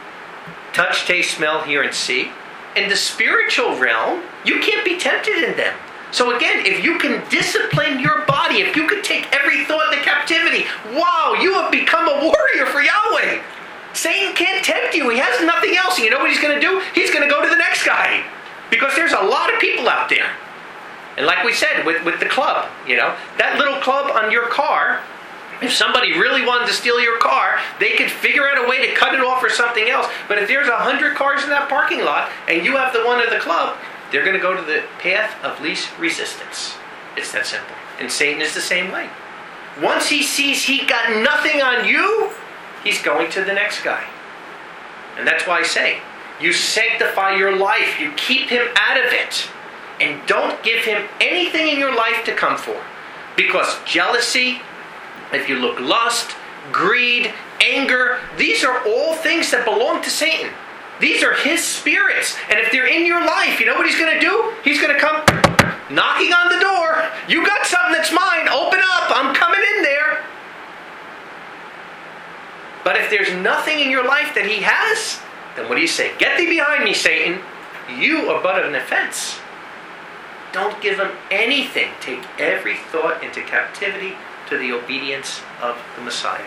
Touch, taste, smell, hear, and see. In the spiritual realm, you can't be tempted in them. So again, if you can discipline your body, if you can take every thought into captivity, wow, you have become a warrior for Yahweh. Satan can't tempt you. He has nothing else. And you know what he's going to do? He's going to go to the next guy. Because there's a lot of people out there. And like we said, with, with the club, you know, that little club on your car, if somebody really wanted to steal your car, they could figure out a way to cut it off or something else. But if there's a hundred cars in that parking lot, and you have the one at the club, they're going to go to the path of least resistance. It's that simple. And Satan is the same way. Once he sees he got nothing on you, he's going to the next guy. And that's why I say, you sanctify your life. You keep him out of it. And don't give him anything in your life to come for. Because jealousy, if you look lust, greed, anger, these are all things that belong to Satan. These are his spirits. And if they're in your life, you know what he's going to do? He's going to come knocking on the door. You got something that's mine. Open up. I'm coming in there. But if there's nothing in your life that he has, then what do you say? Get thee behind me, Satan. You are but an offense. Don't give him anything. Take every thought into captivity to the obedience of the Messiah.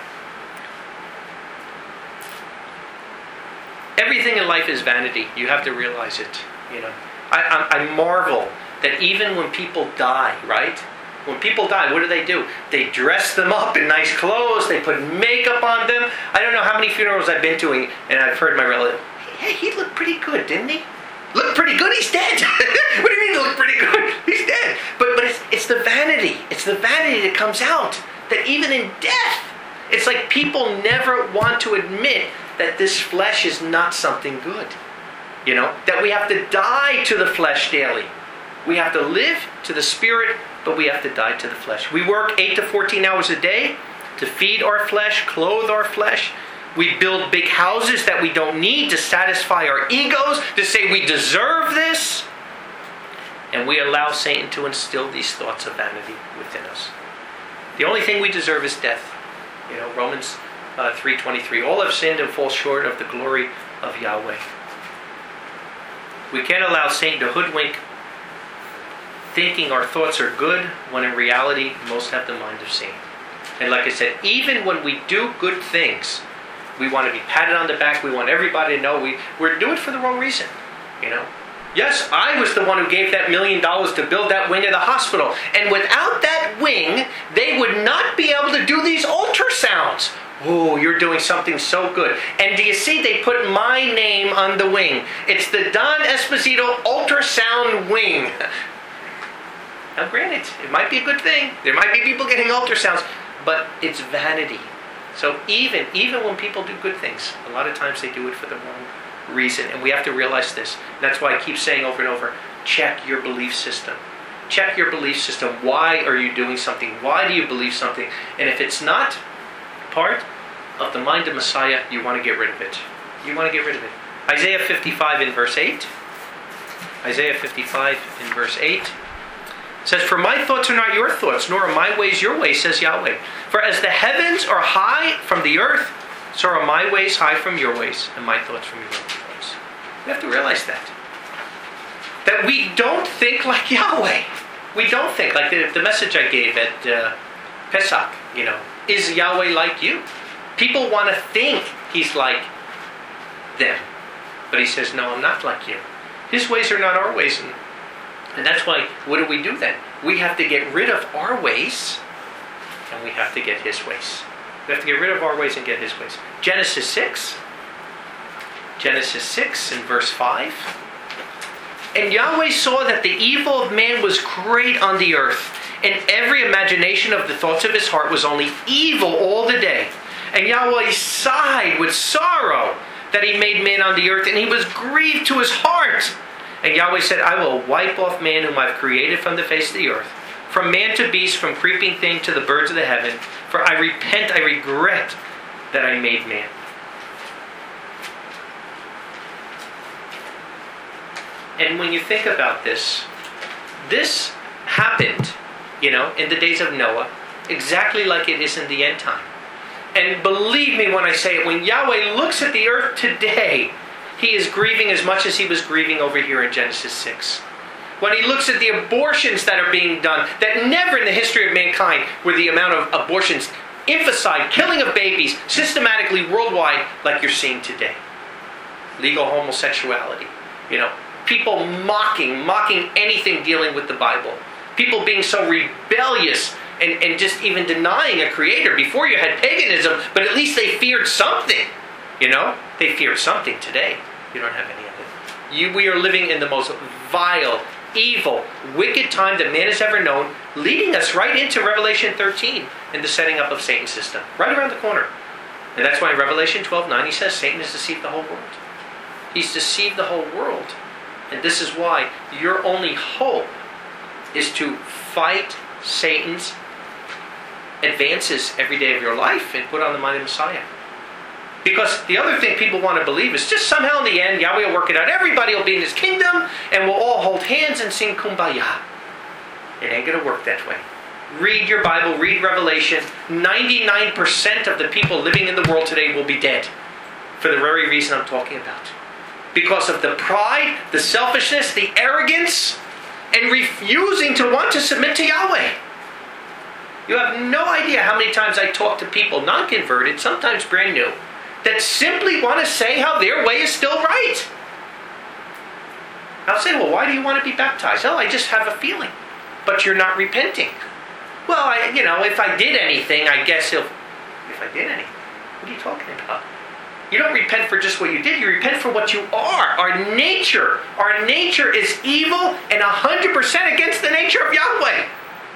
Everything in life is vanity. You have to realize it. You know, I, I, I marvel that even when people die, right? When people die, what do they do? They dress them up in nice clothes. They put makeup on them. I don't know how many funerals I've been to, and I've heard my relative, hey, he looked pretty good, didn't he? Looked pretty good? He's dead. What do you mean look pretty good? He's dead. But but it's, it's the vanity. It's the vanity that comes out. That even in death, it's like people never want to admit that this flesh is not something good. You know, that we have to die to the flesh daily. We have to live to the spirit, but we have to die to the flesh. We work eight to fourteen hours a day to feed our flesh, clothe our flesh. We build big houses that we don't need to satisfy our egos, to say we deserve this. And we allow Satan to instill these thoughts of vanity within us. The only thing we deserve is death. You know, Romans uh, three twenty-three. All have sinned and fall short of the glory of Yahweh. We can't allow Satan to hoodwink, thinking our thoughts are good, when in reality, most have the mind of Satan. And like I said, even when we do good things, we want to be patted on the back. We want everybody to know we, we're doing it for the wrong reason. You know? Yes, I was the one who gave that million dollars to build that wing of the hospital. And without that wing, they would not be able to do these ultrasounds. Oh, you're doing something so good. And do you see they put my name on the wing? It's the Don Esposito ultrasound wing. Now granted, it might be a good thing. There might be people getting ultrasounds. But it's vanity. So even, even when people do good things, a lot of times they do it for the wrong reason. And we have to realize this. That's why I keep saying over and over, check your belief system. Check your belief system. Why are you doing something? Why do you believe something? And if it's not part of the mind of Messiah, you want to get rid of it. You want to get rid of it. Isaiah fifty-five in verse eight. Isaiah fifty-five in verse eight. Says, for my thoughts are not your thoughts, nor are my ways your ways, says Yahweh. For as the heavens are high from the earth, so are my ways high from your ways, and my thoughts from your thoughts. We have to realize that. That we don't think like Yahweh. We don't think like the, the message I gave at uh, Pesach, you know. Is Yahweh like you? People want to think he's like them. But he says, no, I'm not like you. His ways are not our ways. And, and that's why, what do we do then? We have to get rid of our ways, and we have to get his ways. We have to get rid of our ways and get his ways. Genesis six. Genesis six in verse five. And Yahweh saw that the evil of man was great on the earth, and every imagination of the thoughts of his heart was only evil all the day. And Yahweh sighed with sorrow that he made man on the earth, and he was grieved to his heart. And Yahweh said, I will wipe off man whom I have created from the face of the earth, from man to beast, from creeping thing to the birds of the heaven. For I repent, I regret that I made man. And when you think about this, this happened, you know, in the days of Noah, exactly like it is in the end time. And believe me when I say it, when Yahweh looks at the earth today, he is grieving as much as he was grieving over here in Genesis six. When he looks at the abortions that are being done, that never in the history of mankind were the amount of abortions, infanticide, killing of babies, systematically worldwide like you're seeing today. Legal homosexuality, you know. People mocking, mocking anything dealing with the Bible. People being so rebellious and, and just even denying a creator. Before you had paganism, but at least they feared something. You know? They feared something today. You don't have any of it. You, we are living in the most vile, evil, wicked time that man has ever known, leading us right into Revelation thirteen and the setting up of Satan's system. Right around the corner. And that's why in Revelation twelve nine he says Satan has deceived the whole world. He's deceived the whole world. And this is why your only hope is to fight Satan's advances every day of your life and put on the mind of Messiah. Because the other thing people want to believe is just somehow in the end, Yahweh will work it out. Everybody will be in his kingdom and we'll all hold hands and sing Kumbaya. It ain't going to work that way. read your Bible, read Revelation. ninety-nine percent of the people living in the world today will be dead for the very reason I'm talking about. Because of the pride, the selfishness, the arrogance, and refusing to want to submit to Yahweh. You have no idea how many times I talk to people, non-converted, sometimes brand new, that simply want to say how their way is still right. I'll say, well, why do you want to be baptized? Oh, I just have a feeling. But you're not repenting. Well, I, you know, if I did anything, I guess he'll... If I did anything? What are you talking about? You don't repent for just what you did. You repent for what you are. Our nature. Our nature is evil and one hundred percent against the nature of Yahweh.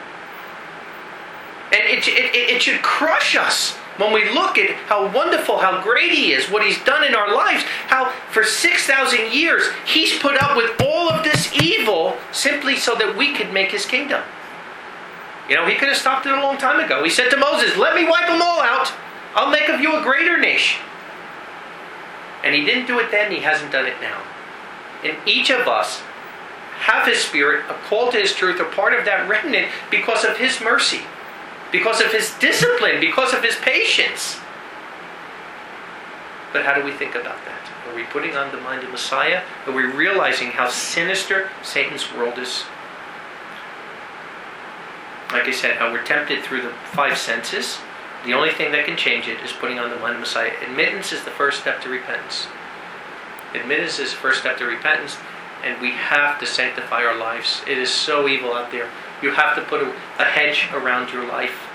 And it, it, it should crush us when we look at how wonderful, how great He is, what He's done in our lives, how for six thousand years He's put up with all of this evil simply so that we could make His kingdom. You know, He could have stopped it a long time ago. He said to Moses, let me wipe them all out. I'll make of you a greater nation. And He didn't do it then, He hasn't done it now. And each of us have His Spirit, a call to His truth, a part of that remnant because of His mercy. Because of His discipline, because of His patience. But how do we think about that? Are we putting on the mind of Messiah? Are we realizing how sinister Satan's world is? Like I said, how we're tempted through the five senses. The only thing that can change it is putting on the mind of Messiah. Admittance is the first step to repentance. Admittance is the first step to repentance, and we have to sanctify our lives. It is so evil out there. You have to put a, a hedge around your life.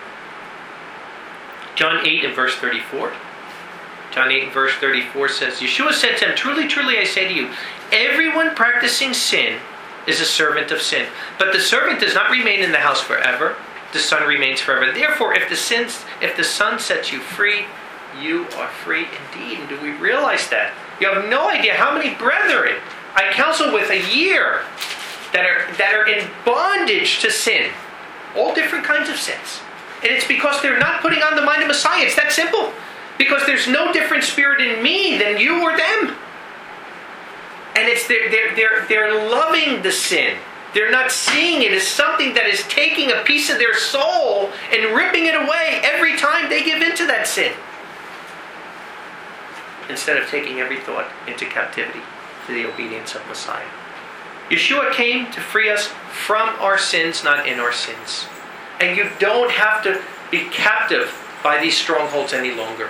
John eight and verse thirty-four. John eight and verse thirty-four says, Yeshua said to them, truly, truly, I say to you, everyone practicing sin is a servant of sin. But the servant does not remain in the house forever. The Son remains forever. Therefore, if the sins, if the Son sets you free, you are free indeed. And do we realize that? You have no idea how many brethren I counsel with a year that are that are in bondage to sin. All different kinds of sins. And it's because they're not putting on the mind of Messiah. It's that simple. Because there's no different spirit in me than you or them. And it's they're, they're, they're, they're loving the sin. They're not seeing it as something that is taking a piece of their soul and ripping it away every time they give into that sin. Instead of taking every thought into captivity to the obedience of Messiah. Yeshua came to free us from our sins, not in our sins. And you don't have to be captive by these strongholds any longer.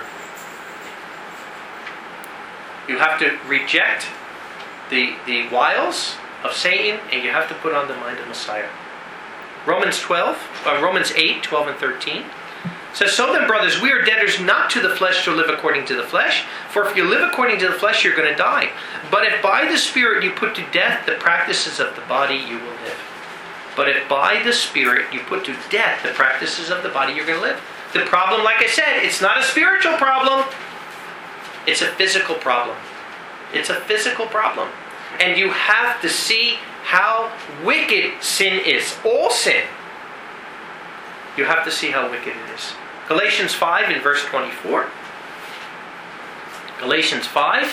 You have to reject the, the wiles of Satan, and you have to put on the mind of Messiah. Romans twelve, uh, Romans eight, twelve and thirteen says, so then, brothers, we are debtors not to the flesh to live according to the flesh. For if you live according to the flesh, you're going to die. But if by the Spirit you put to death the practices of the body, you will live. But if by the Spirit you put to death the practices of the body, you're going to live. The problem, like I said, it's not a spiritual problem. It's a physical problem. It's a physical problem. And you have to see how wicked sin is. All sin. You have to see how wicked it is. Galatians five in verse twenty-four. Galatians five.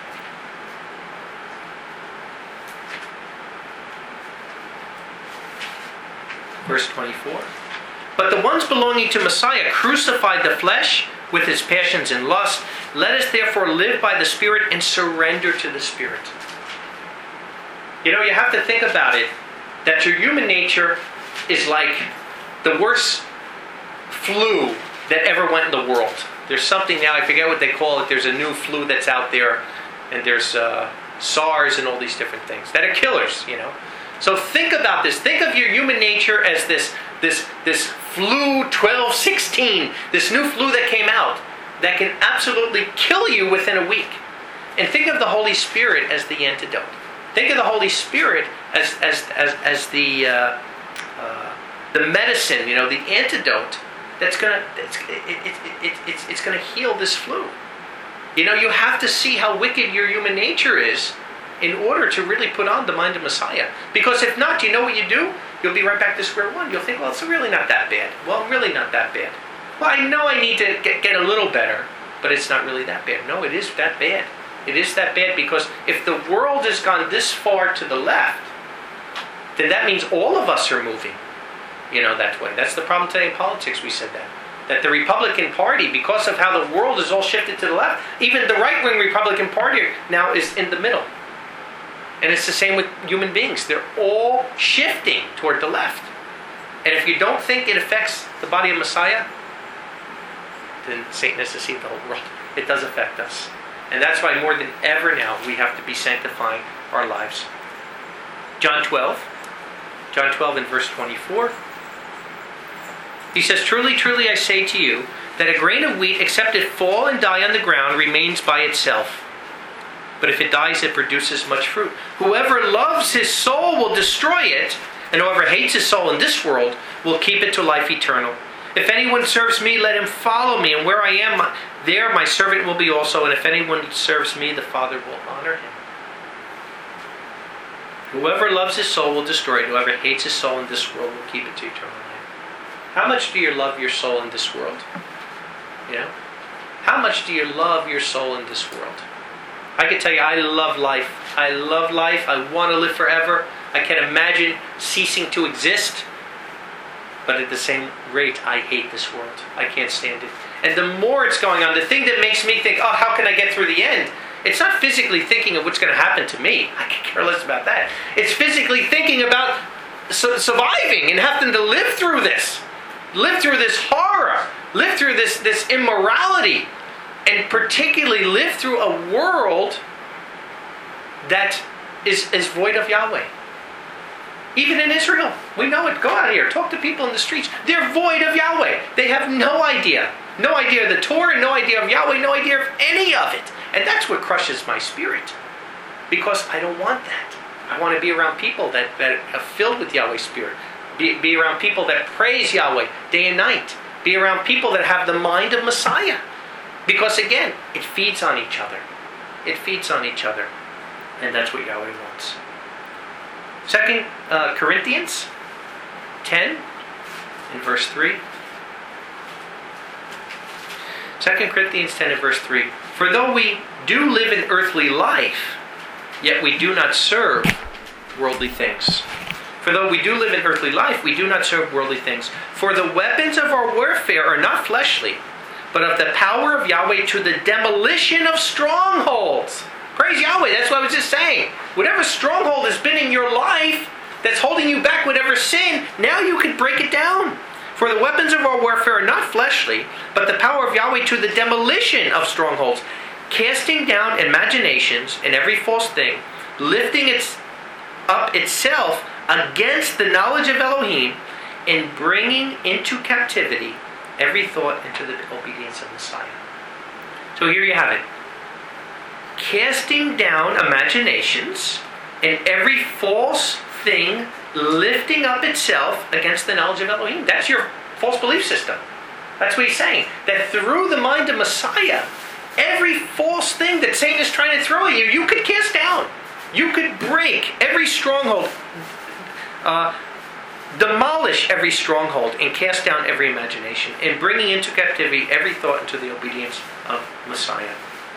Verse twenty-four. But the ones belonging to Messiah crucified the flesh with its passions and lust. Let us therefore live by the Spirit and surrender to the Spirit. You know, you have to think about it, that your human nature is like the worst flu that ever went in the world. There's something now, I forget what they call it, there's a new flu that's out there, and there's uh, SARS and all these different things that are killers, you know. So think about this. Think of your human nature as this, this, this flu twelve sixteen, this new flu that came out that can absolutely kill you within a week. And think of the Holy Spirit as the antidote. Think of the Holy Spirit as as as, as the uh, uh, the medicine, you know, the antidote that's gonna it's it, it, it, it's it's gonna heal this flu. You know, you have to see how wicked your human nature is in order to really put on the mind of Messiah. Because if not, you know what you do? You'll be right back to square one. You'll think, well, it's really not that bad. Well, really not that bad. Well, I know I need to get, get a little better, but it's not really that bad. No, it is that bad. It is that bad because if the world has gone this far to the left, then that means all of us are moving. you know, that way. That's the problem today in politics, we said that. That the Republican Party, because of how the world is all shifted to the left, even the right-wing Republican Party now is in the middle. And it's the same with human beings. They're all shifting toward the left. And if you don't think it affects the body of Messiah, then Satan has deceived the whole world. It does affect us. And that's why more than ever now we have to be sanctifying our lives. John twelve. John twelve and verse twenty-four. He says, "Truly, truly I say to you, that a grain of wheat, except it fall and die on the ground, remains by itself. But if it dies, it produces much fruit. Whoever loves his soul will destroy it, and whoever hates his soul in this world will keep it to life eternal. If anyone serves me, let him follow me, and where I am, there my servant will be also. And if anyone serves me, the Father will honor him. Whoever loves his soul will destroy it. Whoever hates his soul in this world will keep it to eternal life." How much do you love your soul in this world? You know? How much do you love your soul in this world? I can tell you, I love life. I love life. I want to live forever. I can't imagine ceasing to exist. But at the same rate, I hate this world. I can't stand it. And the more it's going on, the thing that makes me think, oh, how can I get through the end? It's not physically thinking of what's going to happen to me. I could care less about that. It's physically thinking about su- surviving and having to live through this. Live through this horror. Live through this, this immorality. And particularly live through a world that is, is void of Yahweh. Even in Israel, we know it. Go out here, talk to people in the streets. They're void of Yahweh. They have no idea. No idea of the Torah, no idea of Yahweh, no idea of any of it. And that's what crushes my spirit. Because I don't want that. I want to be around people that, that are filled with Yahweh's Spirit. Be, be around people that praise Yahweh day and night. Be around people that have the mind of Messiah. Because again, it feeds on each other. It feeds on each other. And that's what Yahweh wants. Second uh, Corinthians ten in verse three. Second Corinthians ten in verse three. "For though we do live in earthly life, yet we do not serve worldly things. For though we do live in earthly life, we do not serve worldly things. For the weapons of our warfare are not fleshly, but of the power of Yahweh to the demolition of strongholds." Praise Yahweh, that's what I was just saying. Whatever stronghold has been in your life that's holding you back, whatever sin, now you can break it down. "For the weapons of our warfare are not fleshly, but the power of Yahweh to the demolition of strongholds, casting down imaginations and every false thing, lifting its up itself against the knowledge of Elohim, and bringing into captivity every thought into the obedience of Messiah." So here you have it. Casting down imaginations and every false thing lifting up itself against the knowledge of Elohim. That's your false belief system. That's what he's saying. That through the mind of Messiah, every false thing that Satan is trying to throw at you, you could cast down. You could break every stronghold, uh, demolish every stronghold, and cast down every imagination, and bringing into captivity every thought into the obedience of Messiah.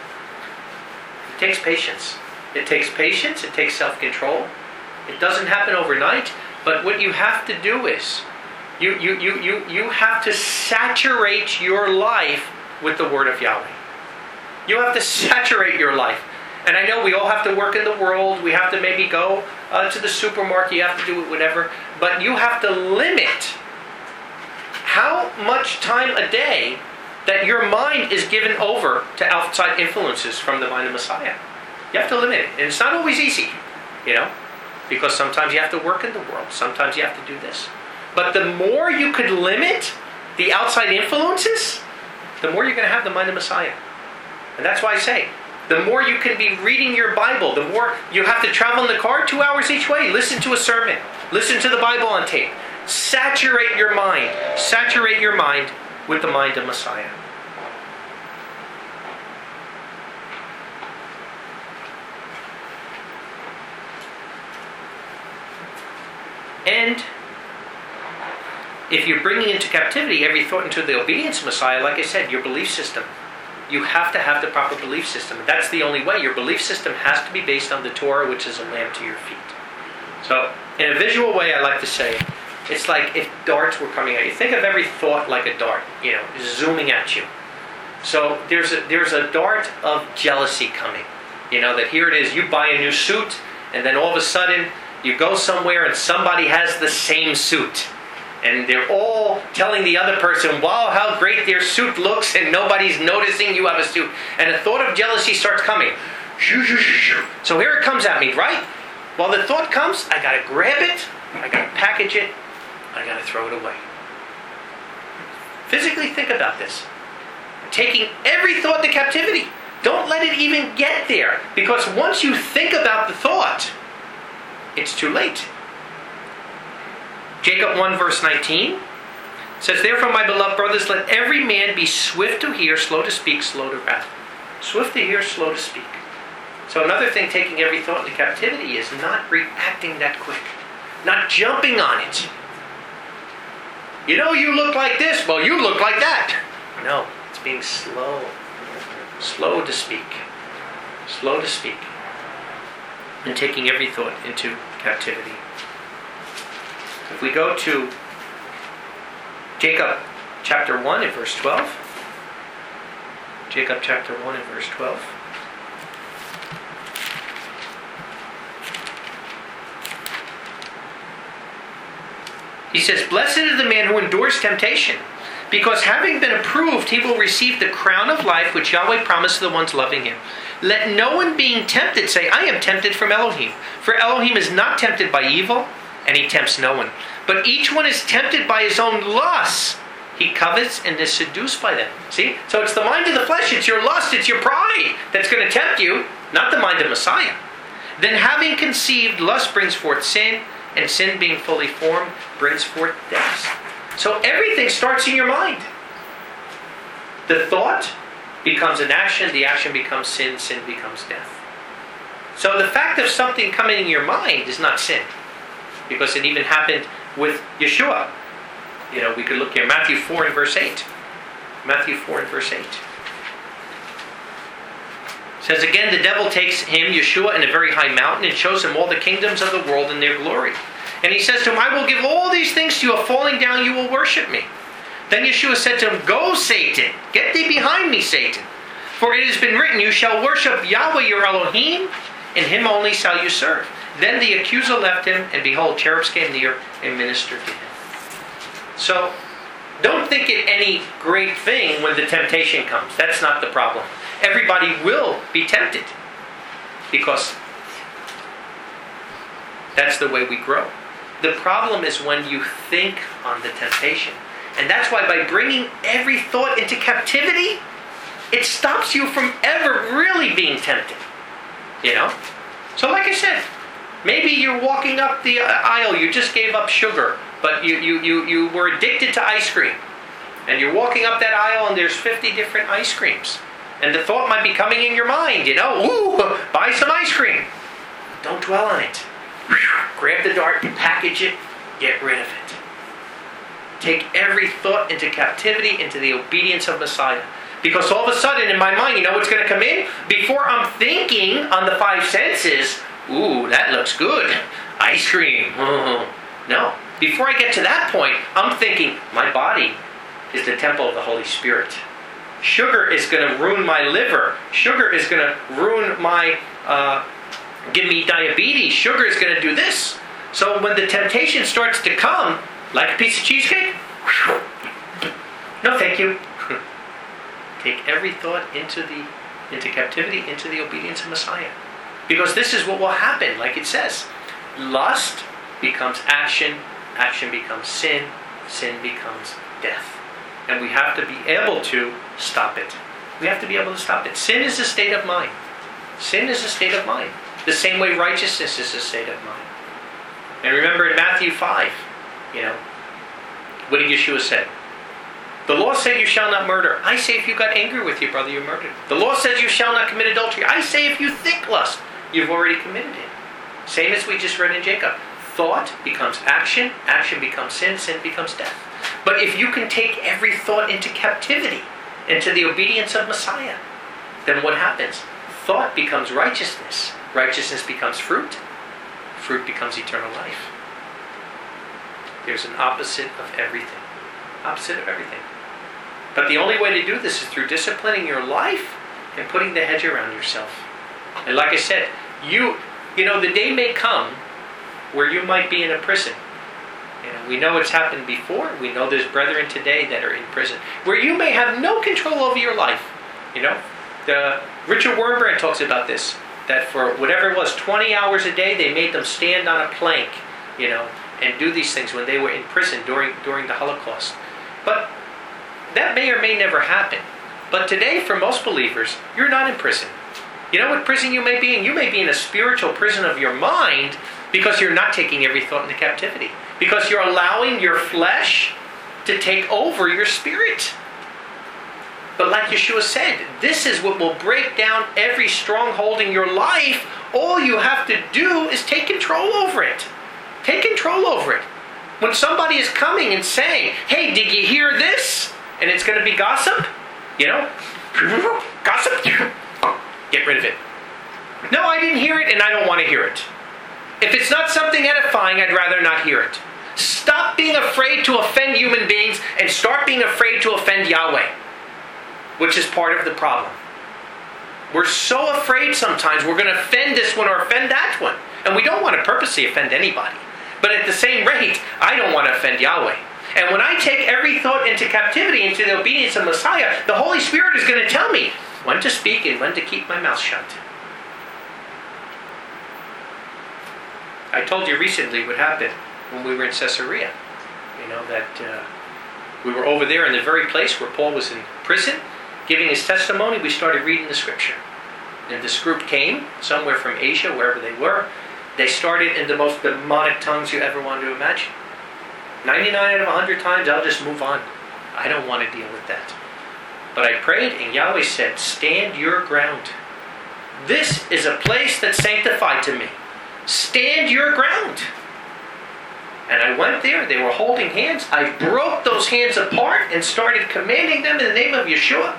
It takes patience. It takes patience. It takes self-control. It doesn't happen overnight. But what you have to do is, you, you, you, you, you have to saturate your life with the Word of Yahweh. You have to saturate your life. And I know we all have to work in the world. We have to maybe go uh, to the supermarket. You have to do it, whatever. But you have to limit how much time a day that your mind is given over to outside influences from the mind of Messiah. You have to limit it. And it's not always easy, you know, because sometimes you have to work in the world. Sometimes you have to do this. But the more you could limit the outside influences, the more you're going to have the mind of Messiah. And that's why I say, the more you can be reading your Bible, the more you have to travel in the car two hours each way. Listen to a sermon. Listen to the Bible on tape. Saturate your mind. Saturate your mind with the mind of Messiah. And if you're bringing into captivity every thought into the obedience of Messiah, like I said, your belief system. You have to have the proper belief system. That's the only way. Your belief system has to be based on the Torah, which is a lamp to your feet. So, in a visual way, I like to say, It's like if darts were coming at you. Think of every thought like a dart, you know, zooming at you. So there's a, there's a dart of jealousy coming. You know, that here it is, you buy a new suit, and then all of a sudden, you go somewhere and somebody has the same suit. And they're all telling the other person, wow, how great their suit looks, and nobody's noticing you have a suit. And a thought of jealousy starts coming. So here it comes at me, right? Well, the thought comes, I gotta grab it, I gotta package it, I gotta throw it away. Physically think about this. Taking every thought to captivity. Don't let it even get there. Because once you think about the thought, it's too late. Jacob one verse nineteen says, therefore, my beloved brothers, let every man be swift to hear, slow to speak, slow to wrath. Swift to hear, slow to speak. So another thing taking every thought into captivity is not reacting that quick. Not jumping on it. You know, you look like this. Well, you look like that. No, it's being slow. Slow to speak. Slow to speak. And taking every thought into captivity. If we go to Jacob chapter one and verse twelve. Jacob chapter one and verse twelve. He says, blessed is the man who endures temptation, because having been approved, he will receive the crown of life which Yahweh promised to the ones loving him. Let no one being tempted say, I am tempted from Elohim. For Elohim is not tempted by evil, and he tempts no one. But each one is tempted by his own lusts. He covets and is seduced by them. See? So it's the mind of the flesh, it's your lust, it's your pride that's going to tempt you, not the mind of Messiah. Then having conceived, lust brings forth sin, and sin being fully formed brings forth death. So everything starts in your mind. The thought becomes an action, the action becomes sin, sin becomes death. So the fact of something coming in your mind is not sin. Because it even happened with Yeshua. You know, we could look here, Matthew four and verse eight. Matthew four and verse eight. It says again, the devil takes him, Yeshua, in a very high mountain and shows him all the kingdoms of the world and their glory. And he says to him, I will give all these things to you. If falling down, you will worship me. Then Yeshua said to him, go, Satan. Get thee behind me, Satan. For it has been written, you shall worship Yahweh your Elohim, and him only shall you serve. Then the accuser left him, and behold, cherubs came near and ministered to him. So, don't think it any great thing when the temptation comes. That's not the problem. Everybody will be tempted. Because that's the way we grow. The problem is when you think on the temptation. And that's why by bringing every thought into captivity, it stops you from ever really being tempted. You know? So like I said, maybe you're walking up the aisle, you just gave up sugar, but you, you, you, you were addicted to ice cream. And you're walking up that aisle and there's fifty different ice creams. And the thought might be coming in your mind, you know, ooh, buy some ice cream. Don't dwell on it. Grab the dart, package it, get rid of it. Take every thought into captivity, into the obedience of Messiah. Because all of a sudden in my mind, you know what's going to come in? Before I'm thinking on the five senses, ooh, that looks good. Ice cream. Oh. No. Before I get to that point, I'm thinking, my body is the temple of the Holy Spirit. Sugar is going to ruin my liver. Sugar is going to ruin my, uh, give me diabetes. Sugar is going to do this. So when the temptation starts to come, like a piece of cheesecake, no thank you. Take every thought into the into captivity, into the obedience of Messiah. Because this is what will happen, like it says. Lust becomes action, action becomes sin, sin becomes death. And we have to be able to stop it. We have to be able to stop it. Sin is a state of mind. Sin is a state of mind. The same way righteousness is a state of mind. And remember in Matthew five, you know, what did Yeshua say? The law said you shall not murder. I say if you got angry with your brother, you murdered. The law says you shall not commit adultery. I say if you think lust, you've already committed it. Same as we just read in Jacob. Thought becomes action, action becomes sin, sin becomes death. But if you can take every thought into captivity, into the obedience of Messiah, then what happens? Thought becomes righteousness. Righteousness becomes fruit. Fruit becomes eternal life. there's an opposite of everything. Opposite of everything. But the only way to do this is through disciplining your life and putting the hedge around yourself. And like I said, you, you know, the day may come where you might be in a prison. You know, we know it's happened before. We know there's brethren today that are in prison, where you may have no control over your life. You know, the Richard Wurmbrand talks about this, that for whatever it was, twenty hours a day, they made them stand on a plank, you know, and do these things when they were in prison during during the Holocaust. But that may or may never happen. But today, for most believers, you're not in prison. You know what prison you may be in? You may be in a spiritual prison of your mind because you're not taking every thought into captivity. Because you're allowing your flesh to take over your spirit. But like Yeshua said, this is what will break down every stronghold in your life. All you have to do is take control over it. Take control over it. When somebody is coming and saying, hey, did you hear this? And it's going to be gossip, you know, gossip, get rid of it. No, I didn't hear it and I don't want to hear it. If it's not something edifying, I'd rather not hear it. Stop being afraid to offend human beings and start being afraid to offend Yahweh, which is part of the problem. We're so afraid sometimes we're going to offend this one or offend that one. And we don't want to purposely offend anybody. But at the same rate, I don't want to offend Yahweh. And when I take every thought into captivity, into the obedience of Messiah, the Holy Spirit is going to tell me when to speak and when to keep my mouth shut. I told you recently what happened when we were in Caesarea. You know, that uh, we were over there in the very place where Paul was in prison, giving his testimony. We started reading the scripture. And this group came, somewhere from Asia, wherever they were. They started in the most demonic tongues you ever wanted to imagine. ninety-nine out of one hundred times, I'll just move on. I don't want to deal with that. But I prayed, and Yahweh said, stand your ground. This is a place that's sanctified to me. Stand your ground. And I went there. They were holding hands. I broke those hands apart and started commanding them in the name of Yeshua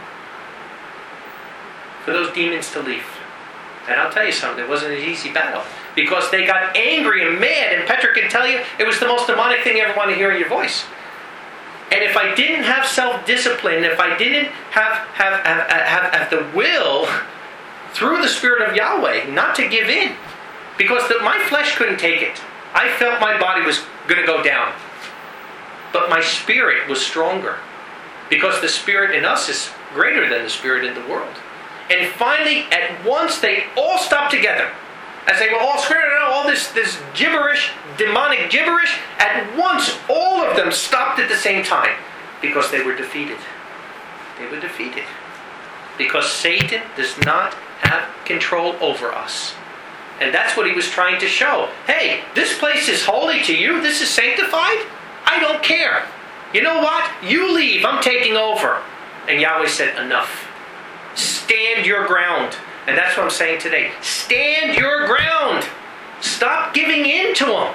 for those demons to leave. And I'll tell you something, it wasn't an easy battle. Because they got angry and mad. And Petra can tell you, it was the most demonic thing you ever want to hear in your voice. And if I didn't have self-discipline, if I didn't have, have, have, have, have the will through the Spirit of Yahweh not to give in, because the, my flesh couldn't take it. I felt my body was going to go down. But my spirit was stronger. Because the spirit in us is greater than the spirit in the world. And finally, at once, they all stopped together. As they were all screaming out all this, this gibberish, demonic gibberish, at once all of them stopped at the same time. Because they were defeated. They were defeated. Because Satan does not have control over us. And that's what he was trying to show. Hey, this place is holy to you. This is sanctified. I don't care. You know what? You leave. I'm taking over. And Yahweh said, enough. Stand your ground. And that's what I'm saying today. Stand your ground. Stop giving in to them.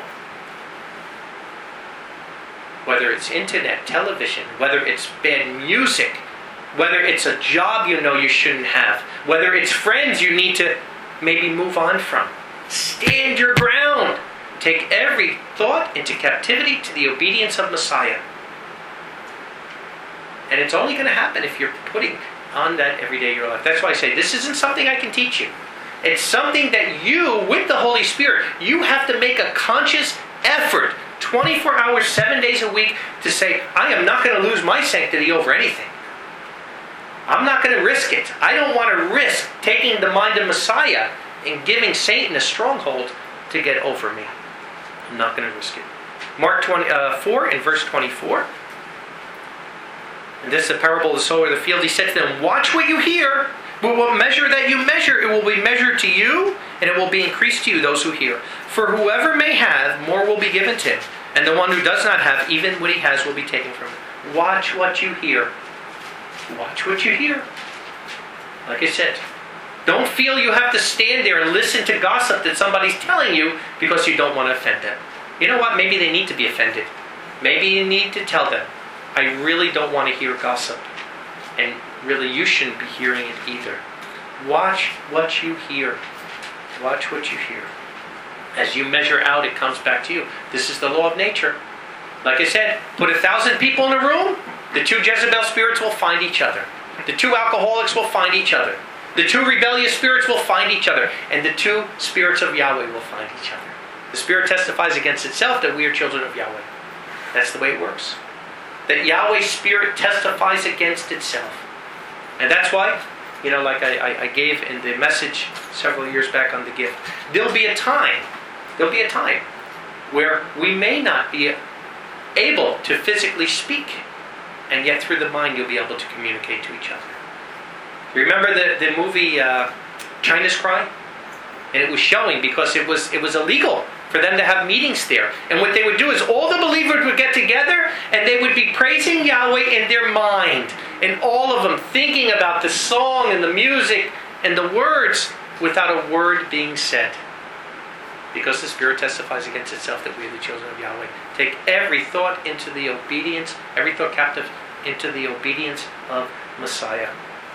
Whether it's internet, television, whether it's bad music, whether it's a job you know you shouldn't have, whether it's friends you need to maybe move on from. Stand your ground. Take every thought into captivity to the obedience of Messiah. And it's only going to happen if you're putting on that every day of your life. That's why I say this isn't something I can teach you. It's something that you, with the Holy Spirit, you have to make a conscious effort, twenty-four hours, seven days a week, to say, I am not going to lose my sanctity over anything. I'm not going to risk it. I don't want to risk taking the mind of Messiah and giving Satan a stronghold to get over me. I'm not going to risk it. Mark twenty, uh, four and verse twenty-four. And this is the parable of the sower of the field. He said to them, watch what you hear. But what measure that you measure, it will be measured to you, and it will be increased to you, those who hear. For whoever may have, more will be given to him. And the one who does not have, even what he has will be taken from him. Watch what you hear. Watch what you hear. Like I said, don't feel you have to stand there and listen to gossip that somebody's telling you because you don't want to offend them. You know what? Maybe they need to be offended. Maybe you need to tell them, I really don't want to hear gossip. And really, you shouldn't be hearing it either. Watch what you hear. Watch what you hear. As you measure out, it comes back to you. This is the law of nature. Like I said, put a thousand people in a room, the two Jezebel spirits will find each other. The two alcoholics will find each other. The two rebellious spirits will find each other. And the two spirits of Yahweh will find each other. The Spirit testifies against itself that we are children of Yahweh. That's the way it works. That Yahweh's Spirit testifies against itself. And that's why, you know, like I, I, I gave in the message several years back on the gift, there'll be a time, there'll be a time where we may not be able to physically speak, and yet through the mind you'll be able to communicate to each other. Remember the, the movie uh, China's Cry? And it was showing because it was it was illegal for them to have meetings there. And what they would do is all the believers would get together and they would be praising Yahweh in their mind. And all of them thinking about the song and the music and the words without a word being said. Because the Spirit testifies against itself that we are the children of Yahweh. Take every thought into the obedience, every thought captive into the obedience of Messiah.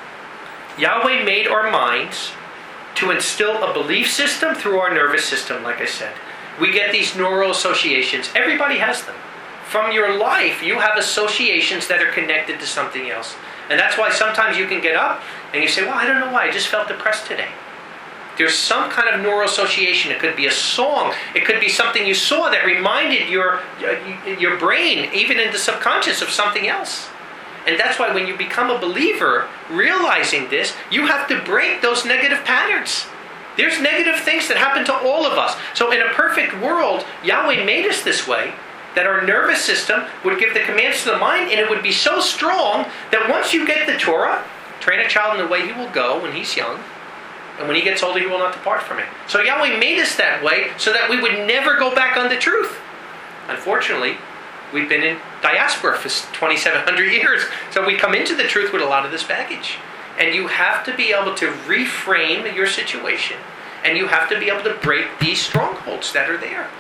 Yahweh made our minds to instill a belief system through our nervous system, like I said. We get these neural associations. Everybody has them. From your life, you have associations that are connected to something else. And that's why sometimes you can get up and you say, well, I don't know why, I just felt depressed today. There's some kind of neural association. It could be a song. It could be something you saw that reminded your, your brain, even in the subconscious, of something else. And that's why when you become a believer, realizing this, you have to break those negative patterns. There's negative things that happen to all of us. So in a perfect world, Yahweh made us this way, that our nervous system would give the commands to the mind, and it would be so strong that once you get the Torah, train a child in the way he will go when he's young, and when he gets older, he will not depart from it. So Yahweh made us that way so that we would never go back on the truth. Unfortunately, we've been in diaspora for twenty-seven hundred years. So we come into the truth with a lot of this baggage. And you have to be able to reframe your situation. And you have to be able to break these strongholds that are there.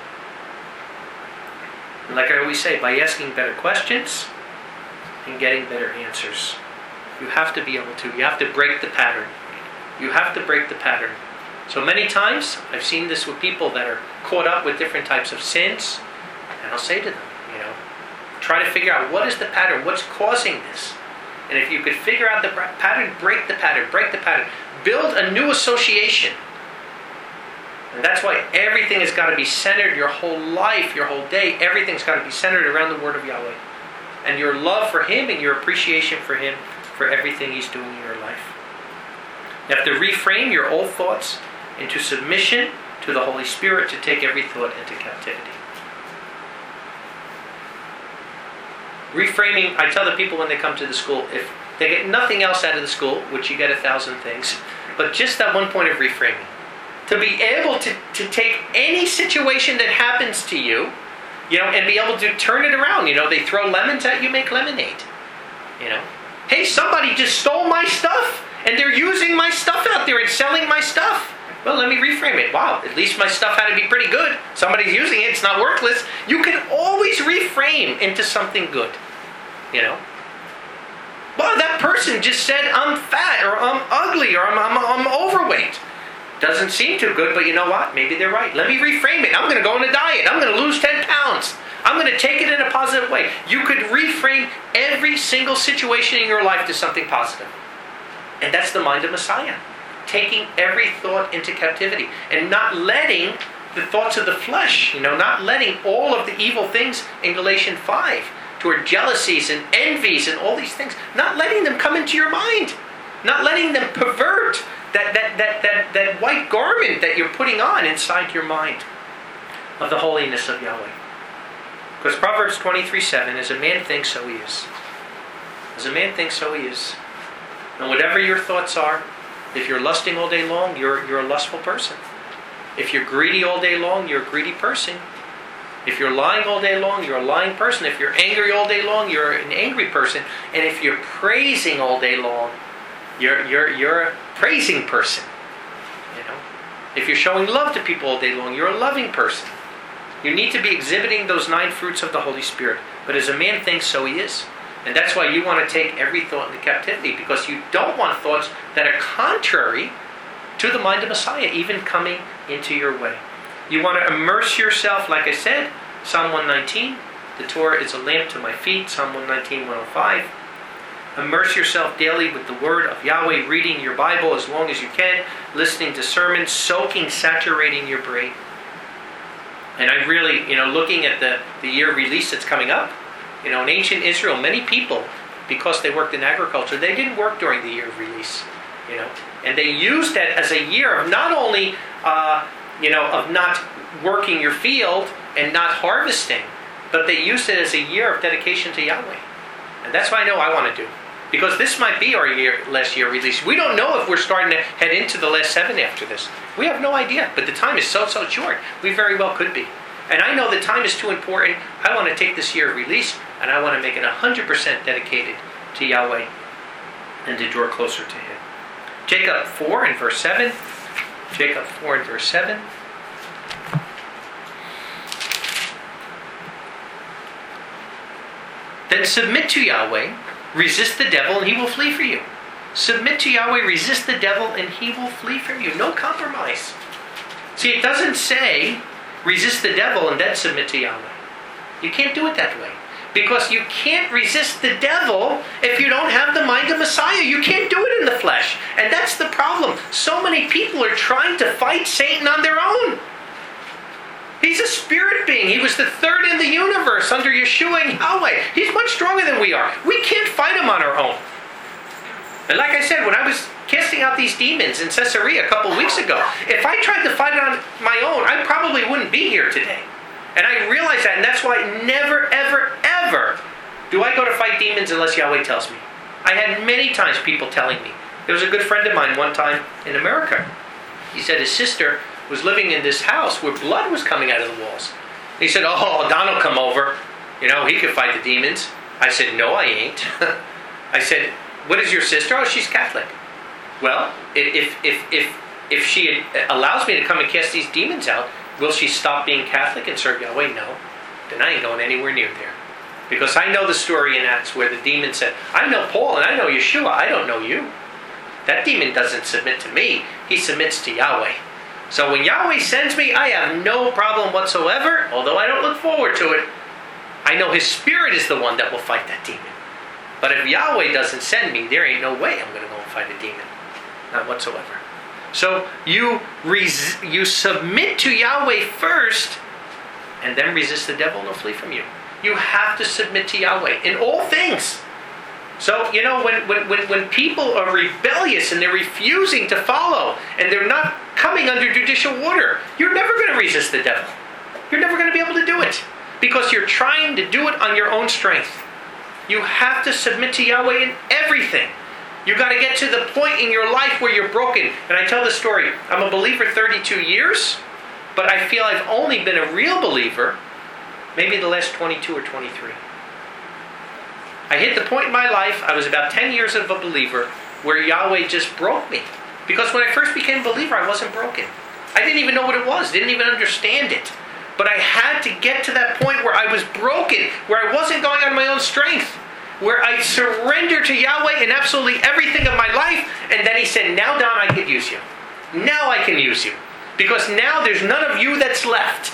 And like I always say, by asking better questions and getting better answers. You have to be able to. You have to break the pattern. You have to break the pattern. So many times, I've seen this with people that are caught up with different types of sins. And I'll say to them, you know, try to figure out what is the pattern, what's causing this. And if you could figure out the pattern, break the pattern, break the pattern. Build a new association. And that's why everything has got to be centered, your whole life, your whole day, everything's got to be centered around the Word of Yahweh. And your love for Him and your appreciation for Him for everything He's doing in your life. You have to reframe your old thoughts into submission to the Holy Spirit to take every thought into captivity. Reframing, I tell the people when they come to the school, if they get nothing else out of the school, which you get a thousand things, but just that one point of reframing. To be able to, to take any situation that happens to you, you know, and be able to turn it around. You know, they throw lemons at you, make lemonade. You know, hey, somebody just stole my stuff, and they're using my stuff out there and selling my stuff. Well, let me reframe it. Wow, at least my stuff had to be pretty good. Somebody's using it, it's not worthless. You can always reframe into something good. You know? Well, that person just said I'm fat, or I'm ugly, or I'm, I'm, I'm overweight. Doesn't seem too good, but you know what? Maybe they're right. Let me reframe it. I'm going to go on a diet. I'm going to lose ten pounds. I'm going to take it in a positive way. You could reframe every single situation in your life to something positive. And that's the mind of Messiah. Taking every thought into captivity and not letting the thoughts of the flesh, you know, not letting all of the evil things in Galatians five, toward jealousies and envies and all these things, not letting them come into your mind, not letting them pervert that, that, that, that, that white garment that you're putting on inside your mind of the holiness of Yahweh. Because Proverbs twenty-three seven, as a man thinks, so he is. As a man thinks, so he is. And whatever your thoughts are, if you're lusting all day long, you're, you're a lustful person. If you're greedy all day long, you're a greedy person. If you're lying all day long, you're a lying person. If you're angry all day long, you're an angry person. And if you're praising all day long, you're, you're, you're a praising person. You know? If you're showing love to people all day long, you're a loving person. You need to be exhibiting those nine fruits of the Holy Spirit. But as a man thinks, so he is. And that's why you want to take every thought into captivity, because you don't want thoughts that are contrary to the mind of Messiah even coming into your way. You want to immerse yourself, like I said, Psalm one nineteen, The Torah is a lamp to my feet, Psalm one nineteen, one oh five. Immerse yourself daily with the word of Yahweh, reading your Bible as long as you can, listening to sermons, soaking, saturating your brain. And I really, you know, looking at the, the year release that's coming up, you know, in ancient Israel, many people, because they worked in agriculture, they didn't work during the year of release, you know. And they used that as a year of not only, uh, you know, of not working your field and not harvesting, but they used it as a year of dedication to Yahweh. And that's what I know I want to do. Because this might be our year, last year release. We don't know if we're starting to head into the last seven after this. We have no idea. But the time is so, so short. We very well could be. And I know the time is too important. I want to take this year of release, and I want to make it one hundred percent dedicated to Yahweh and to draw closer to Him. Jacob four and verse seven. Jacob four and verse seven. Then submit to Yahweh, resist the devil, and he will flee from you. Submit to Yahweh, resist the devil, and he will flee from you. No compromise. See, it doesn't say, resist the devil and then submit to Yahweh. You can't do it that way. Because you can't resist the devil if you don't have the mind of Messiah. You can't do it in the flesh. And that's the problem. So many people are trying to fight Satan on their own. He's a spirit being. He was the third in the universe under Yeshua and Yahweh. He's much stronger than we are. We can't fight him on our own. And like I said, when I was casting out these demons in Caesarea a couple weeks ago, if I tried to fight it on my own, I probably wouldn't be here today. And I realize that, and that's why never, ever, ever do I go to fight demons unless Yahweh tells me. I had many times people telling me. There was a good friend of mine one time in America. He said his sister was living in this house where blood was coming out of the walls. He said, oh, Don will come over. You know, he could fight the demons. I said, no, I ain't. I said, what is your sister? Oh, she's Catholic. Well, if, if, if, if she allows me to come and cast these demons out, will she stop being Catholic and serve Yahweh? No. Then I ain't going anywhere near there. Because I know the story in Acts where the demon said, I know Paul and I know Yeshua, I don't know you. That demon doesn't submit to me. He submits to Yahweh. So when Yahweh sends me, I have no problem whatsoever, although I don't look forward to it. I know His Spirit is the one that will fight that demon. But if Yahweh doesn't send me, there ain't no way I'm going to go and fight a demon. Not whatsoever. So you res- you submit to Yahweh first, and then resist the devil and he'll flee from you. You have to submit to Yahweh in all things. So, you know, when, when, when, when people are rebellious and they're refusing to follow and they're not coming under judicial order, you're never going to resist the devil. You're never going to be able to do it because you're trying to do it on your own strength. You have to submit to Yahweh in everything. You got to get to the point in your life where you're broken. And I tell the story. I'm a believer thirty-two years, but I feel I've only been a real believer maybe the last twenty-two or twenty-three. I hit the point in my life, I was about ten years of a believer, where Yahweh just broke me. Because when I first became a believer, I wasn't broken. I didn't even know what it was, didn't even understand it. But I had to get to that point where I was broken, where I wasn't going on my own strength, where I surrendered to Yahweh in absolutely everything of my life, and then He said, now, Don, I can use you. Now I can use you. Because now there's none of you that's left.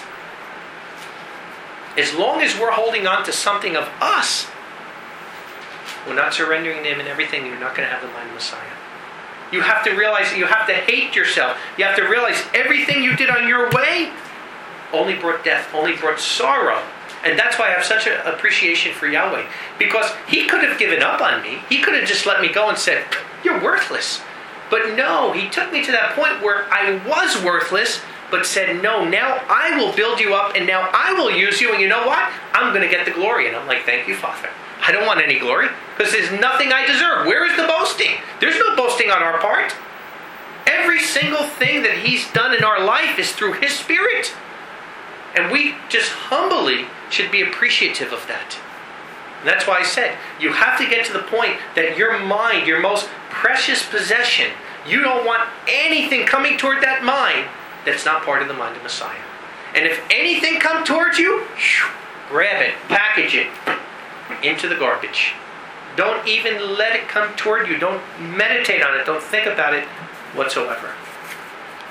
As long as we're holding on to something of us, we're not surrendering to Him in everything, you're not going to have the mind of Messiah. You have to realize that you have to hate yourself. You have to realize everything you did on your way only brought death, only brought sorrow. And that's why I have such an appreciation for Yahweh. Because He could have given up on me. He could have just let me go and said, you're worthless. But no, He took me to that point where I was worthless, but said, no, now I will build you up, and now I will use you, and you know what? I'm going to get the glory. And I'm like, thank you, Father. I don't want any glory, because there's nothing I deserve. Where is the boasting? There's no boasting on our part. Every single thing that He's done in our life is through His Spirit. And we just humbly should be appreciative of that. And that's why I said, you have to get to the point that your mind, your most precious possession, you don't want anything coming toward that mind that's not part of the mind of Messiah. And if anything comes towards you, grab it, package it into the garbage. Don't even let it come toward you. Don't meditate on it. Don't think about it whatsoever.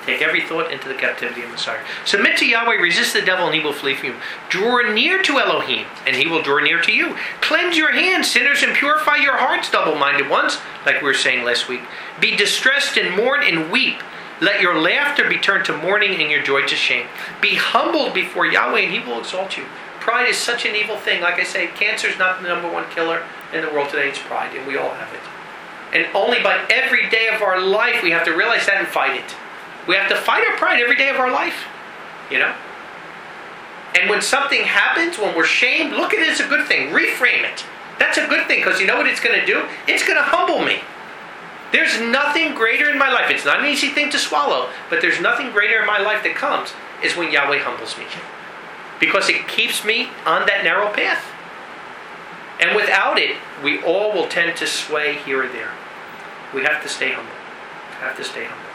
Take every thought into the captivity of Messiah. Submit to Yahweh, resist the devil, and he will flee from you. Draw near to Elohim, and he will draw near to you. Cleanse your hands, sinners, and purify your hearts, double-minded ones, like we were saying last week. Be distressed and mourn and weep. Let your laughter be turned to mourning and your joy to shame. Be humbled before Yahweh, and he will exalt you. Pride is such an evil thing. Like I say, cancer is not the number one killer in the world today. It's pride, and we all have it. And only by every day of our life we have to realize that and fight it. We have to fight our pride every day of our life, you know? And when something happens, when we're shamed, look at it as a good thing. Reframe it. That's a good thing, because you know what it's going to do? It's going to humble me. There's nothing greater in my life. It's not an easy thing to swallow, but there's nothing greater in my life that comes is when Yahweh humbles me. Because it keeps me on that narrow path. And without it, we all will tend to sway here or there. We have to stay humble. We have to stay humble.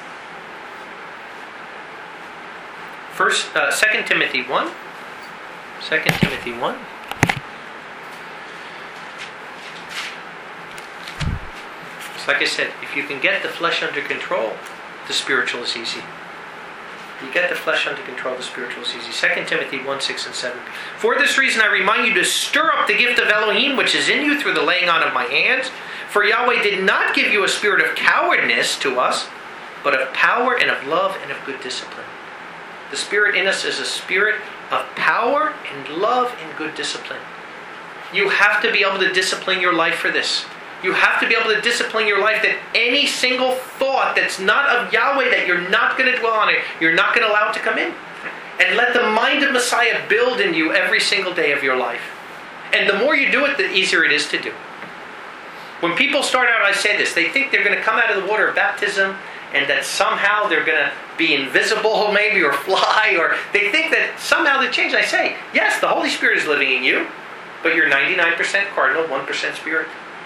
First, uh, Second Timothy one. Second Timothy one. It's like I said, if you can get the flesh under control, the spiritual is easy. You get the flesh under control, the spiritual is easy. Second Timothy one, six and seven. For this reason I remind you to stir up the gift of Elohim which is in you through the laying on of my hands. For Yahweh did not give you a spirit of cowardness to us, but of power and of love and of good discipline. The Spirit in us is a spirit of power and love and good discipline. You have to be able to discipline your life for this. You have to be able to discipline your life that any single thought that's not of Yahweh, that you're not going to dwell on it, you're not going to allow it to come in. And let the mind of Messiah build in you every single day of your life. And the more you do it, the easier it is to do. When people start out, I say this, they think they're going to come out of the water of baptism and that somehow they're going to be invisible maybe or fly, or they think that somehow they change. I say, yes, the Holy Spirit is living in you, but you're ninety-nine percent cardinal, one percent spirit.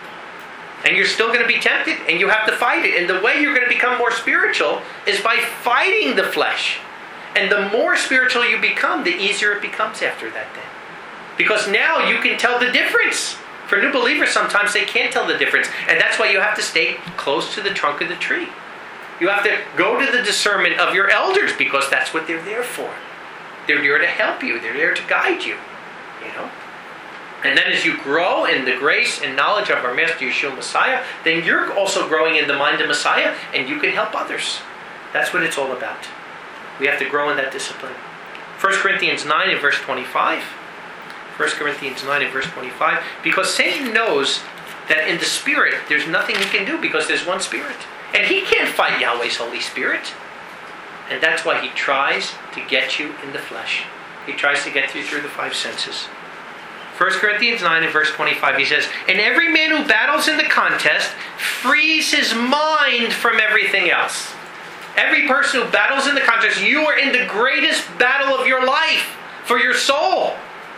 And you're still going to be tempted, and you have to fight it. And the way you're going to become more spiritual is by fighting the flesh. And the more spiritual you become, the easier it becomes after that then. Because now you can tell the difference. For new believers, sometimes they can't tell the difference. And that's why you have to stay close to the trunk of the tree. You have to go to the discernment of your elders, because that's what they're there for. They're there to help you. They're there to guide you. You know? And then as you grow in the grace and knowledge of our Master Yeshua Messiah, then you're also growing in the mind of Messiah, and you can help others. That's what it's all about. We have to grow in that discipline. First Corinthians nine and verse twenty-five. First Corinthians nine and verse twenty-five. Because Satan knows that in the Spirit, there's nothing he can do, because there's one Spirit. And he can't fight Yahweh's Holy Spirit. And that's why he tries to get you in the flesh. He tries to get you through the five senses. First Corinthians nine and verse twenty-five, he says, and every man who battles in the contest frees his mind from everything else. Every person who battles in the contest, you are in the greatest battle of your life for your soul.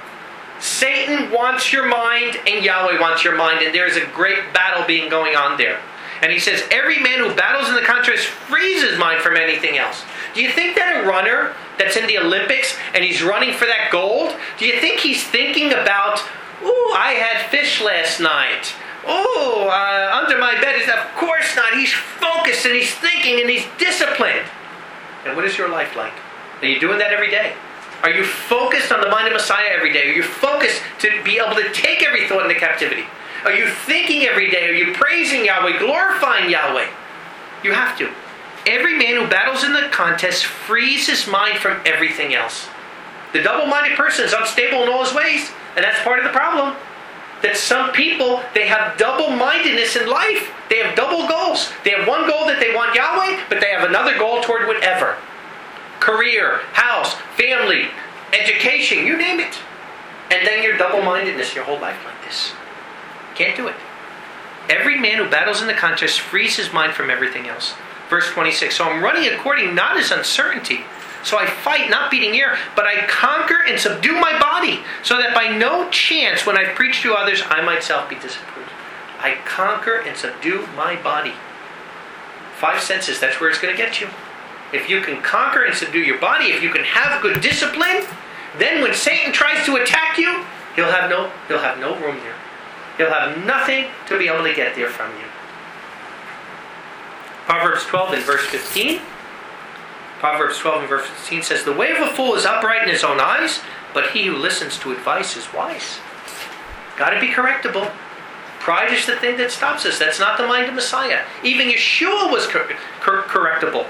Satan wants your mind and Yahweh wants your mind, and there's a great battle being going on there. And he says, every man who battles in the contest frees his mind from anything else. Do you think that a runner that's in the Olympics and he's running for that gold, do you think he's thinking about, ooh, I had fish last night. Oh, uh, under my bed is, of course not. He's focused and he's thinking and he's disciplined. And what is your life like? Are you doing that every day? Are you focused on the mind of Messiah every day? Are you focused to be able to take every thought into captivity? Are you thinking every day? Are you praising Yahweh, glorifying Yahweh? You have to. Every man who battles in the contest frees his mind from everything else. The double-minded person is unstable in all his ways, and that's part of the problem. That some people, they have double-mindedness in life. They have double goals. They have one goal that they want Yahweh, but they have another goal toward whatever. Career, house, family, education, you name it. And then your double-mindedness your whole life like this. Can't do it. Every man who battles in the contest frees his mind from everything else. Verse twenty-six, so I'm running according not as uncertainty. So I fight, not beating air, but I conquer and subdue my body, so that by no chance when I preach to others, I myself be disapproved. I conquer and subdue my body. Five senses, that's where it's going to get you. If you can conquer and subdue your body, if you can have good discipline, then when Satan tries to attack you, he'll have no, he'll have no room there. He'll have nothing to be able to get there from you. Proverbs twelve and verse fifteen. Proverbs twelve and verse fifteen says, the way of a fool is upright in his own eyes, but he who listens to advice is wise. Got to be correctable. Pride is the thing that stops us. That's not the mind of Messiah. Even Yeshua was cor- cor- correctable.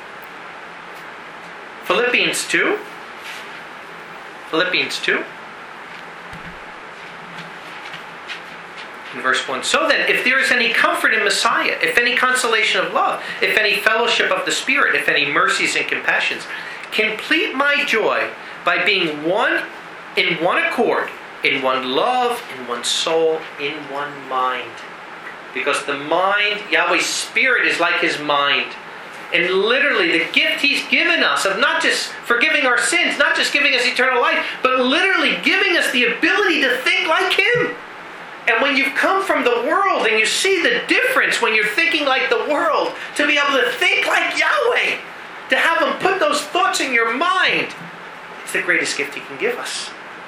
Philippians two. Philippians two. In verse one. So then, if there is any comfort in Messiah, if any consolation of love, if any fellowship of the Spirit, if any mercies and compassions, complete my joy by being one in one accord, in one love, in one soul, in one mind. Because the mind, Yahweh's Spirit is like His mind. And literally the gift He's given us of not just forgiving our sins, not just giving us eternal life, but literally giving us the ability to think like Him. And when you've come from the world and you see the difference when you're thinking like the world, to be able to think like Yahweh, to have Him put those thoughts in your mind, it's the greatest gift He can give us.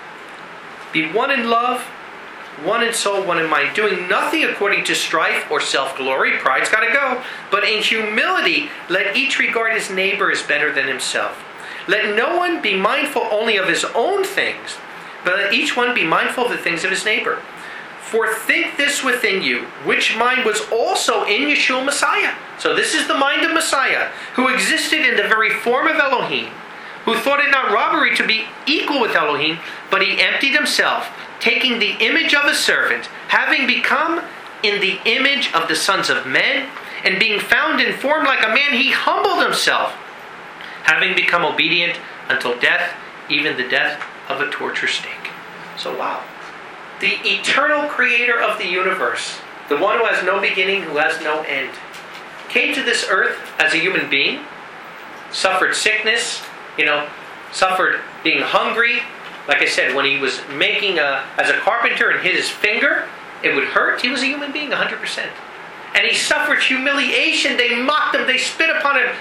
Be one in love, one in soul, one in mind, doing nothing according to strife or self-glory. Pride's got to go. But in humility, let each regard his neighbor as better than himself. Let no one be mindful only of his own things, but let each one be mindful of the things of his neighbor. For think this within you, which mind was also in Yeshua Messiah. So this is the mind of Messiah, who existed in the very form of Elohim, who thought it not robbery to be equal with Elohim, but he emptied himself, taking the image of a servant, having become in the image of the sons of men, and being found in form like a man, he humbled himself, having become obedient until death, even the death of a torture stake. So wow. The eternal creator of the universe, the one who has no beginning, who has no end, came to this earth as a human being, suffered sickness, you know, suffered being hungry. Like I said, when he was making a, as a carpenter and hit his finger, it would hurt. He was a human being one hundred percent. And he suffered humiliation. They mocked him. They spit upon him.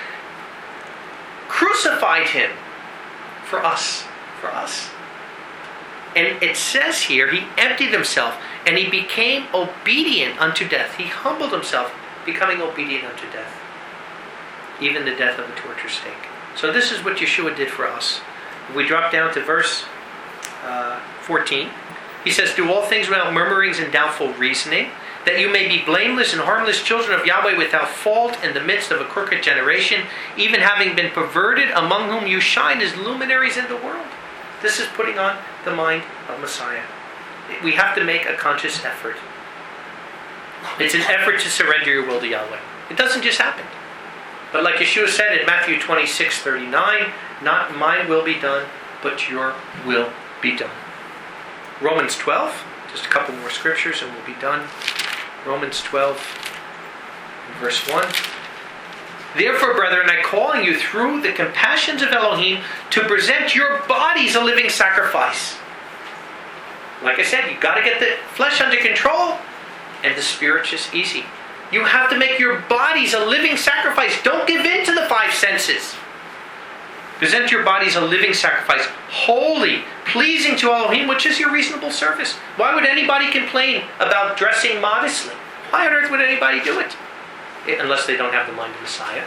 Crucified him for us. For us. And it says here, he emptied himself and he became obedient unto death. He humbled himself, becoming obedient unto death. Even the death of a torture stake. So this is what Yeshua did for us. We drop down to verse uh, fourteen. He says, do all things without murmurings and doubtful reasoning, that you may be blameless and harmless children of Yahweh without fault in the midst of a crooked generation, even having been perverted, among whom you shine as luminaries in the world. This is putting on the mind of Messiah. We have to make a conscious effort. It's an effort to surrender your will to Yahweh. It doesn't just happen. But like Yeshua said in Matthew twenty-six thirty-nine, not my will be done, but your will be done. Romans twelve, just a couple more scriptures and we'll be done. Romans twelve, verse one. Therefore, brethren, I call on you through the compassions of Elohim to present your bodies a living sacrifice. Like I said, you've got to get the flesh under control and the spirit just easy. You have to make your bodies a living sacrifice. Don't give in to the five senses. Present your bodies a living sacrifice, holy, pleasing to Elohim, which is your reasonable service. Why would anybody complain about dressing modestly? Why on earth would anybody do it? Unless they don't have the mind of Messiah.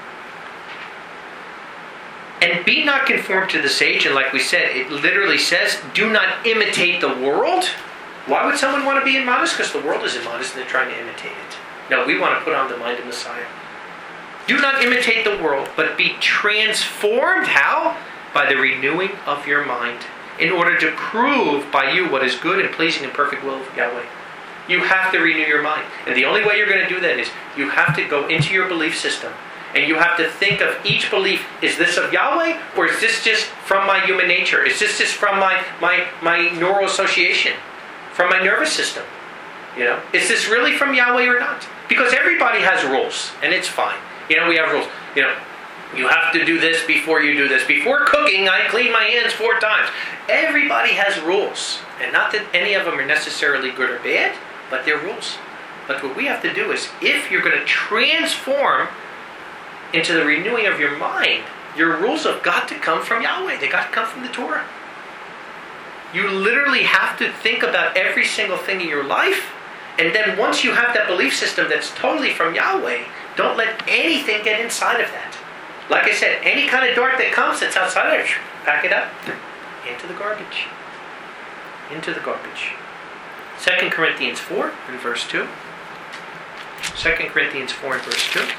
And be not conformed to this age. And like we said, it literally says, do not imitate the world. Why would someone want to be immodest? Because the world is immodest and they're trying to imitate it. No, we want to put on the mind of Messiah. Do not imitate the world, but be transformed. How? By the renewing of your mind, in order to prove by you what is good and pleasing and perfect will of Yahweh. You have to renew your mind. And the only way you're going to do that is you have to go into your belief system. And you have to think of each belief. Is this of Yahweh? Or is this just from my human nature? Is this just from my, my, my neural association? From my nervous system? You know, is this really from Yahweh or not? Because everybody has rules. And it's fine. You know, we have rules. You know, you have to do this before you do this. Before cooking, I clean my hands four times. Everybody has rules. And not that any of them are necessarily good or bad. But they're rules. But what we have to do is, if you're going to transform into the renewing of your mind, your rules have got to come from Yahweh. They got to come from the Torah. You literally have to think about every single thing in your life. And then once you have that belief system that's totally from Yahweh, don't let anything get inside of that. Like I said, any kind of dart that comes that's outside of it, pack it up. Into the garbage. Into the garbage. Second Corinthians four and verse two. Second Corinthians four and verse two.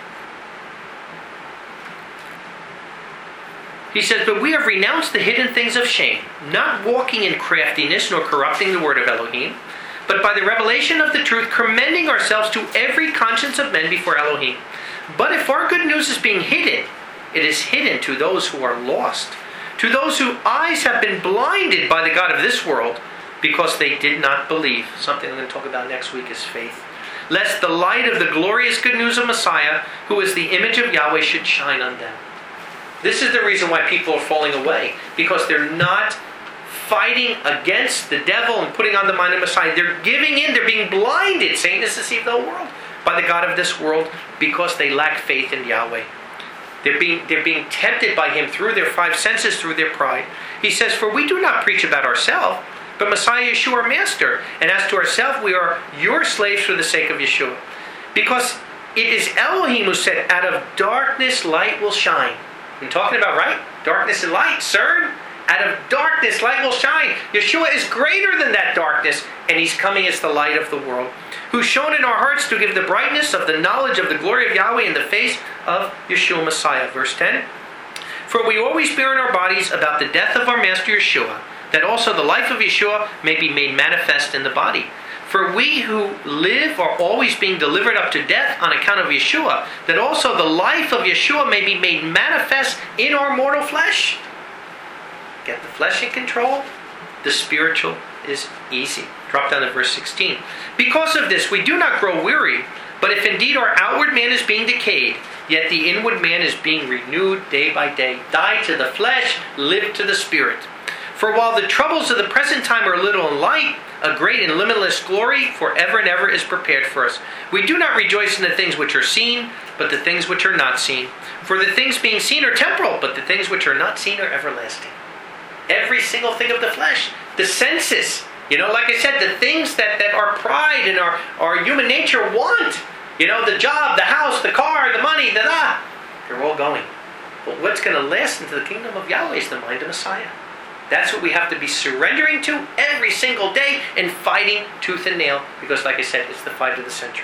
He says, but we have renounced the hidden things of shame, not walking in craftiness nor corrupting the word of Elohim, but by the revelation of the truth, commending ourselves to every conscience of men before Elohim. But if our good news is being hidden, it is hidden to those who are lost, to those whose eyes have been blinded by the God of this world, because they did not believe. Something I'm going to talk about next week is faith. Lest the light of the glorious good news of Messiah, who is the image of Yahweh, should shine on them. This is the reason why people are falling away, because they're not fighting against the devil and putting on the mind of Messiah. They're giving in, they're being blinded. Satan has deceived the whole world by the God of this world because they lack faith in Yahweh. They're being, they're being tempted by him through their five senses, through their pride. He says, for we do not preach about ourselves, but Messiah Yeshua our master. And as to ourselves, we are your slaves for the sake of Yeshua. Because it is Elohim who said, out of darkness light will shine. I'm talking about, right? Darkness and light, sir. Out of darkness light will shine. Yeshua is greater than that darkness, and he's coming as the light of the world, who shone in our hearts to give the brightness of the knowledge of the glory of Yahweh in the face of Yeshua Messiah. Verse ten. For we always bear in our bodies about the death of our master Yeshua, that also the life of Yeshua may be made manifest in the body. For we who live are always being delivered up to death on account of Yeshua, that also the life of Yeshua may be made manifest in our mortal flesh. Get the flesh in control, the spiritual is easy. Drop down to verse sixteen. Because of this, we do not grow weary, but if indeed our outward man is being decayed, yet the inward man is being renewed day by day. Die to the flesh, live to the spirit. For while the troubles of the present time are little and light, a great and limitless glory forever and ever is prepared for us. We do not rejoice in the things which are seen, but the things which are not seen. For the things being seen are temporal, but the things which are not seen are everlasting. Every single thing of the flesh, the senses, you know, like I said, the things that, that our pride and our, our human nature want, you know, the job, the house, the car, the money, the da, they're all going. But what's going to last into the kingdom of Yahweh is the mind of Messiah. That's what we have to be surrendering to every single day and fighting tooth and nail, because like I said, it's the fight of the century.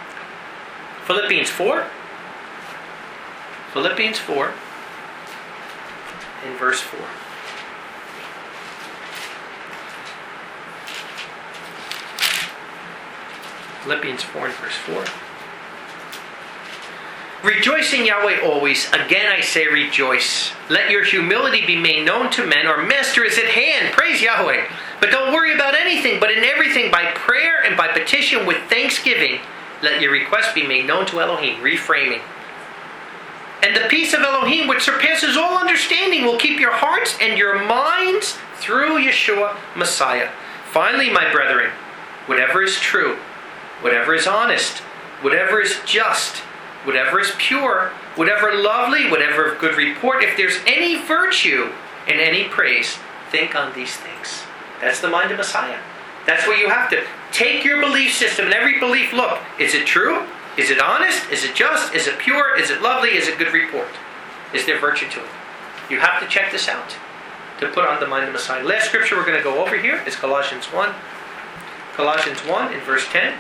Philippians four. Philippians four in verse four. Philippians four and verse four. Rejoicing Yahweh always. Again I say rejoice. Let your humility be made known to men. Our master is at hand. Praise Yahweh. But don't worry about anything, but in everything by prayer and by petition with thanksgiving, let your requests be made known to Elohim. Reframing. And the peace of Elohim, which surpasses all understanding, will keep your hearts and your minds through Yeshua Messiah. Finally, my brethren, whatever is true, whatever is honest, whatever is just, whatever is pure, whatever lovely, whatever of good report, if there's any virtue and any praise, think on these things. That's the mind of Messiah. That's what you have to take your belief system and every belief. Look, is it true? Is it honest? Is it just? Is it pure? Is it lovely? Is it good report? Is there virtue to it? You have to check this out to put on the mind of Messiah. Last scripture we're going to go over here is Colossians one. Colossians one in verse ten.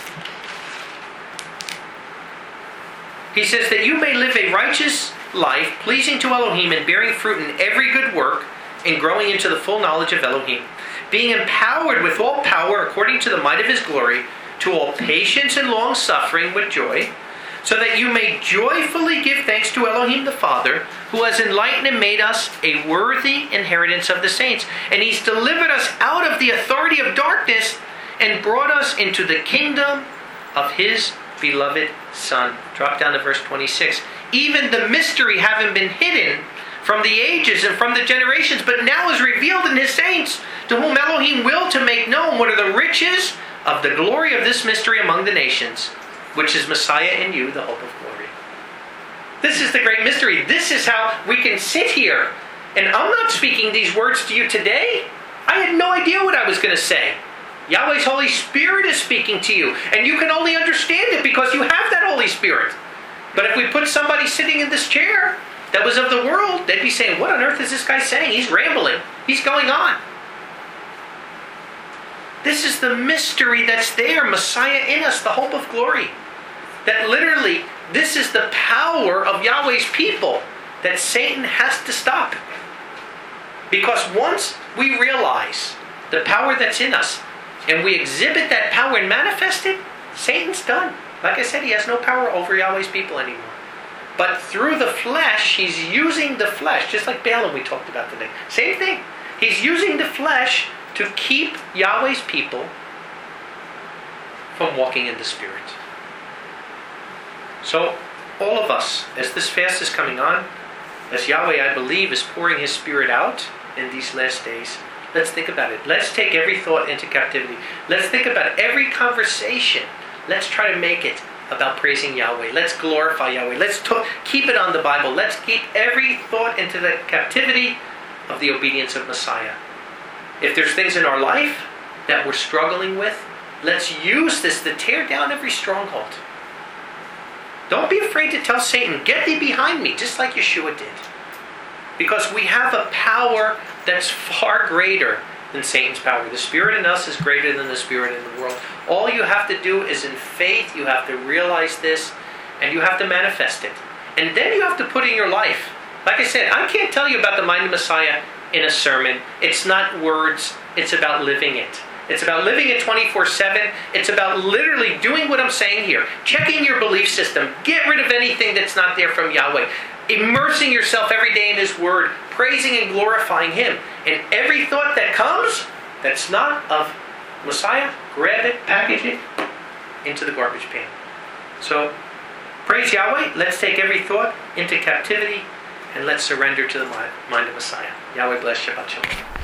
He says that you may live a righteous life, pleasing to Elohim and bearing fruit in every good work and growing into the full knowledge of Elohim, being empowered with all power according to the might of his glory, to all patience and long suffering with joy, so that you may joyfully give thanks to Elohim the Father, who has enlightened and made us a worthy inheritance of the saints. And he's delivered us out of the authority of darkness and brought us into the kingdom of his beloved Son. Drop down to verse twenty-six. Even the mystery having been hidden from the ages and from the generations, but now is revealed in his saints, to whom Elohim willed to make known what are the riches of the glory of this mystery among the nations, which is Messiah in you, the hope of glory. This is the great mystery. This is how we can sit here. And I'm not speaking these words to you today. I had no idea what I was going to say. Yahweh's Holy Spirit is speaking to you. And you can only understand it because you have that Holy Spirit. But if we put somebody sitting in this chair that was of the world, they'd be saying, what on earth is this guy saying? He's rambling. He's going on. This is the mystery that's there. Messiah in us, the hope of glory. That literally, this is the power of Yahweh's people that Satan has to stop. Because once we realize the power that's in us, and we exhibit that power and manifest it, Satan's done. Like I said, he has no power over Yahweh's people anymore. But through the flesh, he's using the flesh, just like Balaam we talked about today. Same thing. He's using the flesh to keep Yahweh's people from walking in the Spirit. So, all of us, as this fast is coming on, as Yahweh, I believe, is pouring His Spirit out in these last days, let's think about it. Let's take every thought into captivity. Let's think about every conversation. Let's try to make it about praising Yahweh. Let's glorify Yahweh. Let's talk, keep it on the Bible. Let's keep every thought into the captivity of the obedience of Messiah. If there's things in our life that we're struggling with, let's use this to tear down every stronghold. Don't be afraid to tell Satan, get thee behind me, just like Yeshua did. Because we have a power that's far greater than Satan's power. The Spirit in us is greater than the Spirit in the world. All you have to do is in faith, you have to realize this, and you have to manifest it. And then you have to put in your life. Like I said, I can't tell you about the mind of Messiah in a sermon. It's not words, it's about living it. It's about living it twenty-four seven. It's about literally doing what I'm saying here. Checking your belief system. Get rid of anything that's not there from Yahweh. Immersing yourself every day in His Word. Praising and glorifying Him. And every thought that comes that's not of Messiah, grab it, package it into the garbage pan. So, praise Yahweh. Let's take every thought into captivity and let's surrender to the mind of Messiah. Yahweh bless. Shabbat Shalom.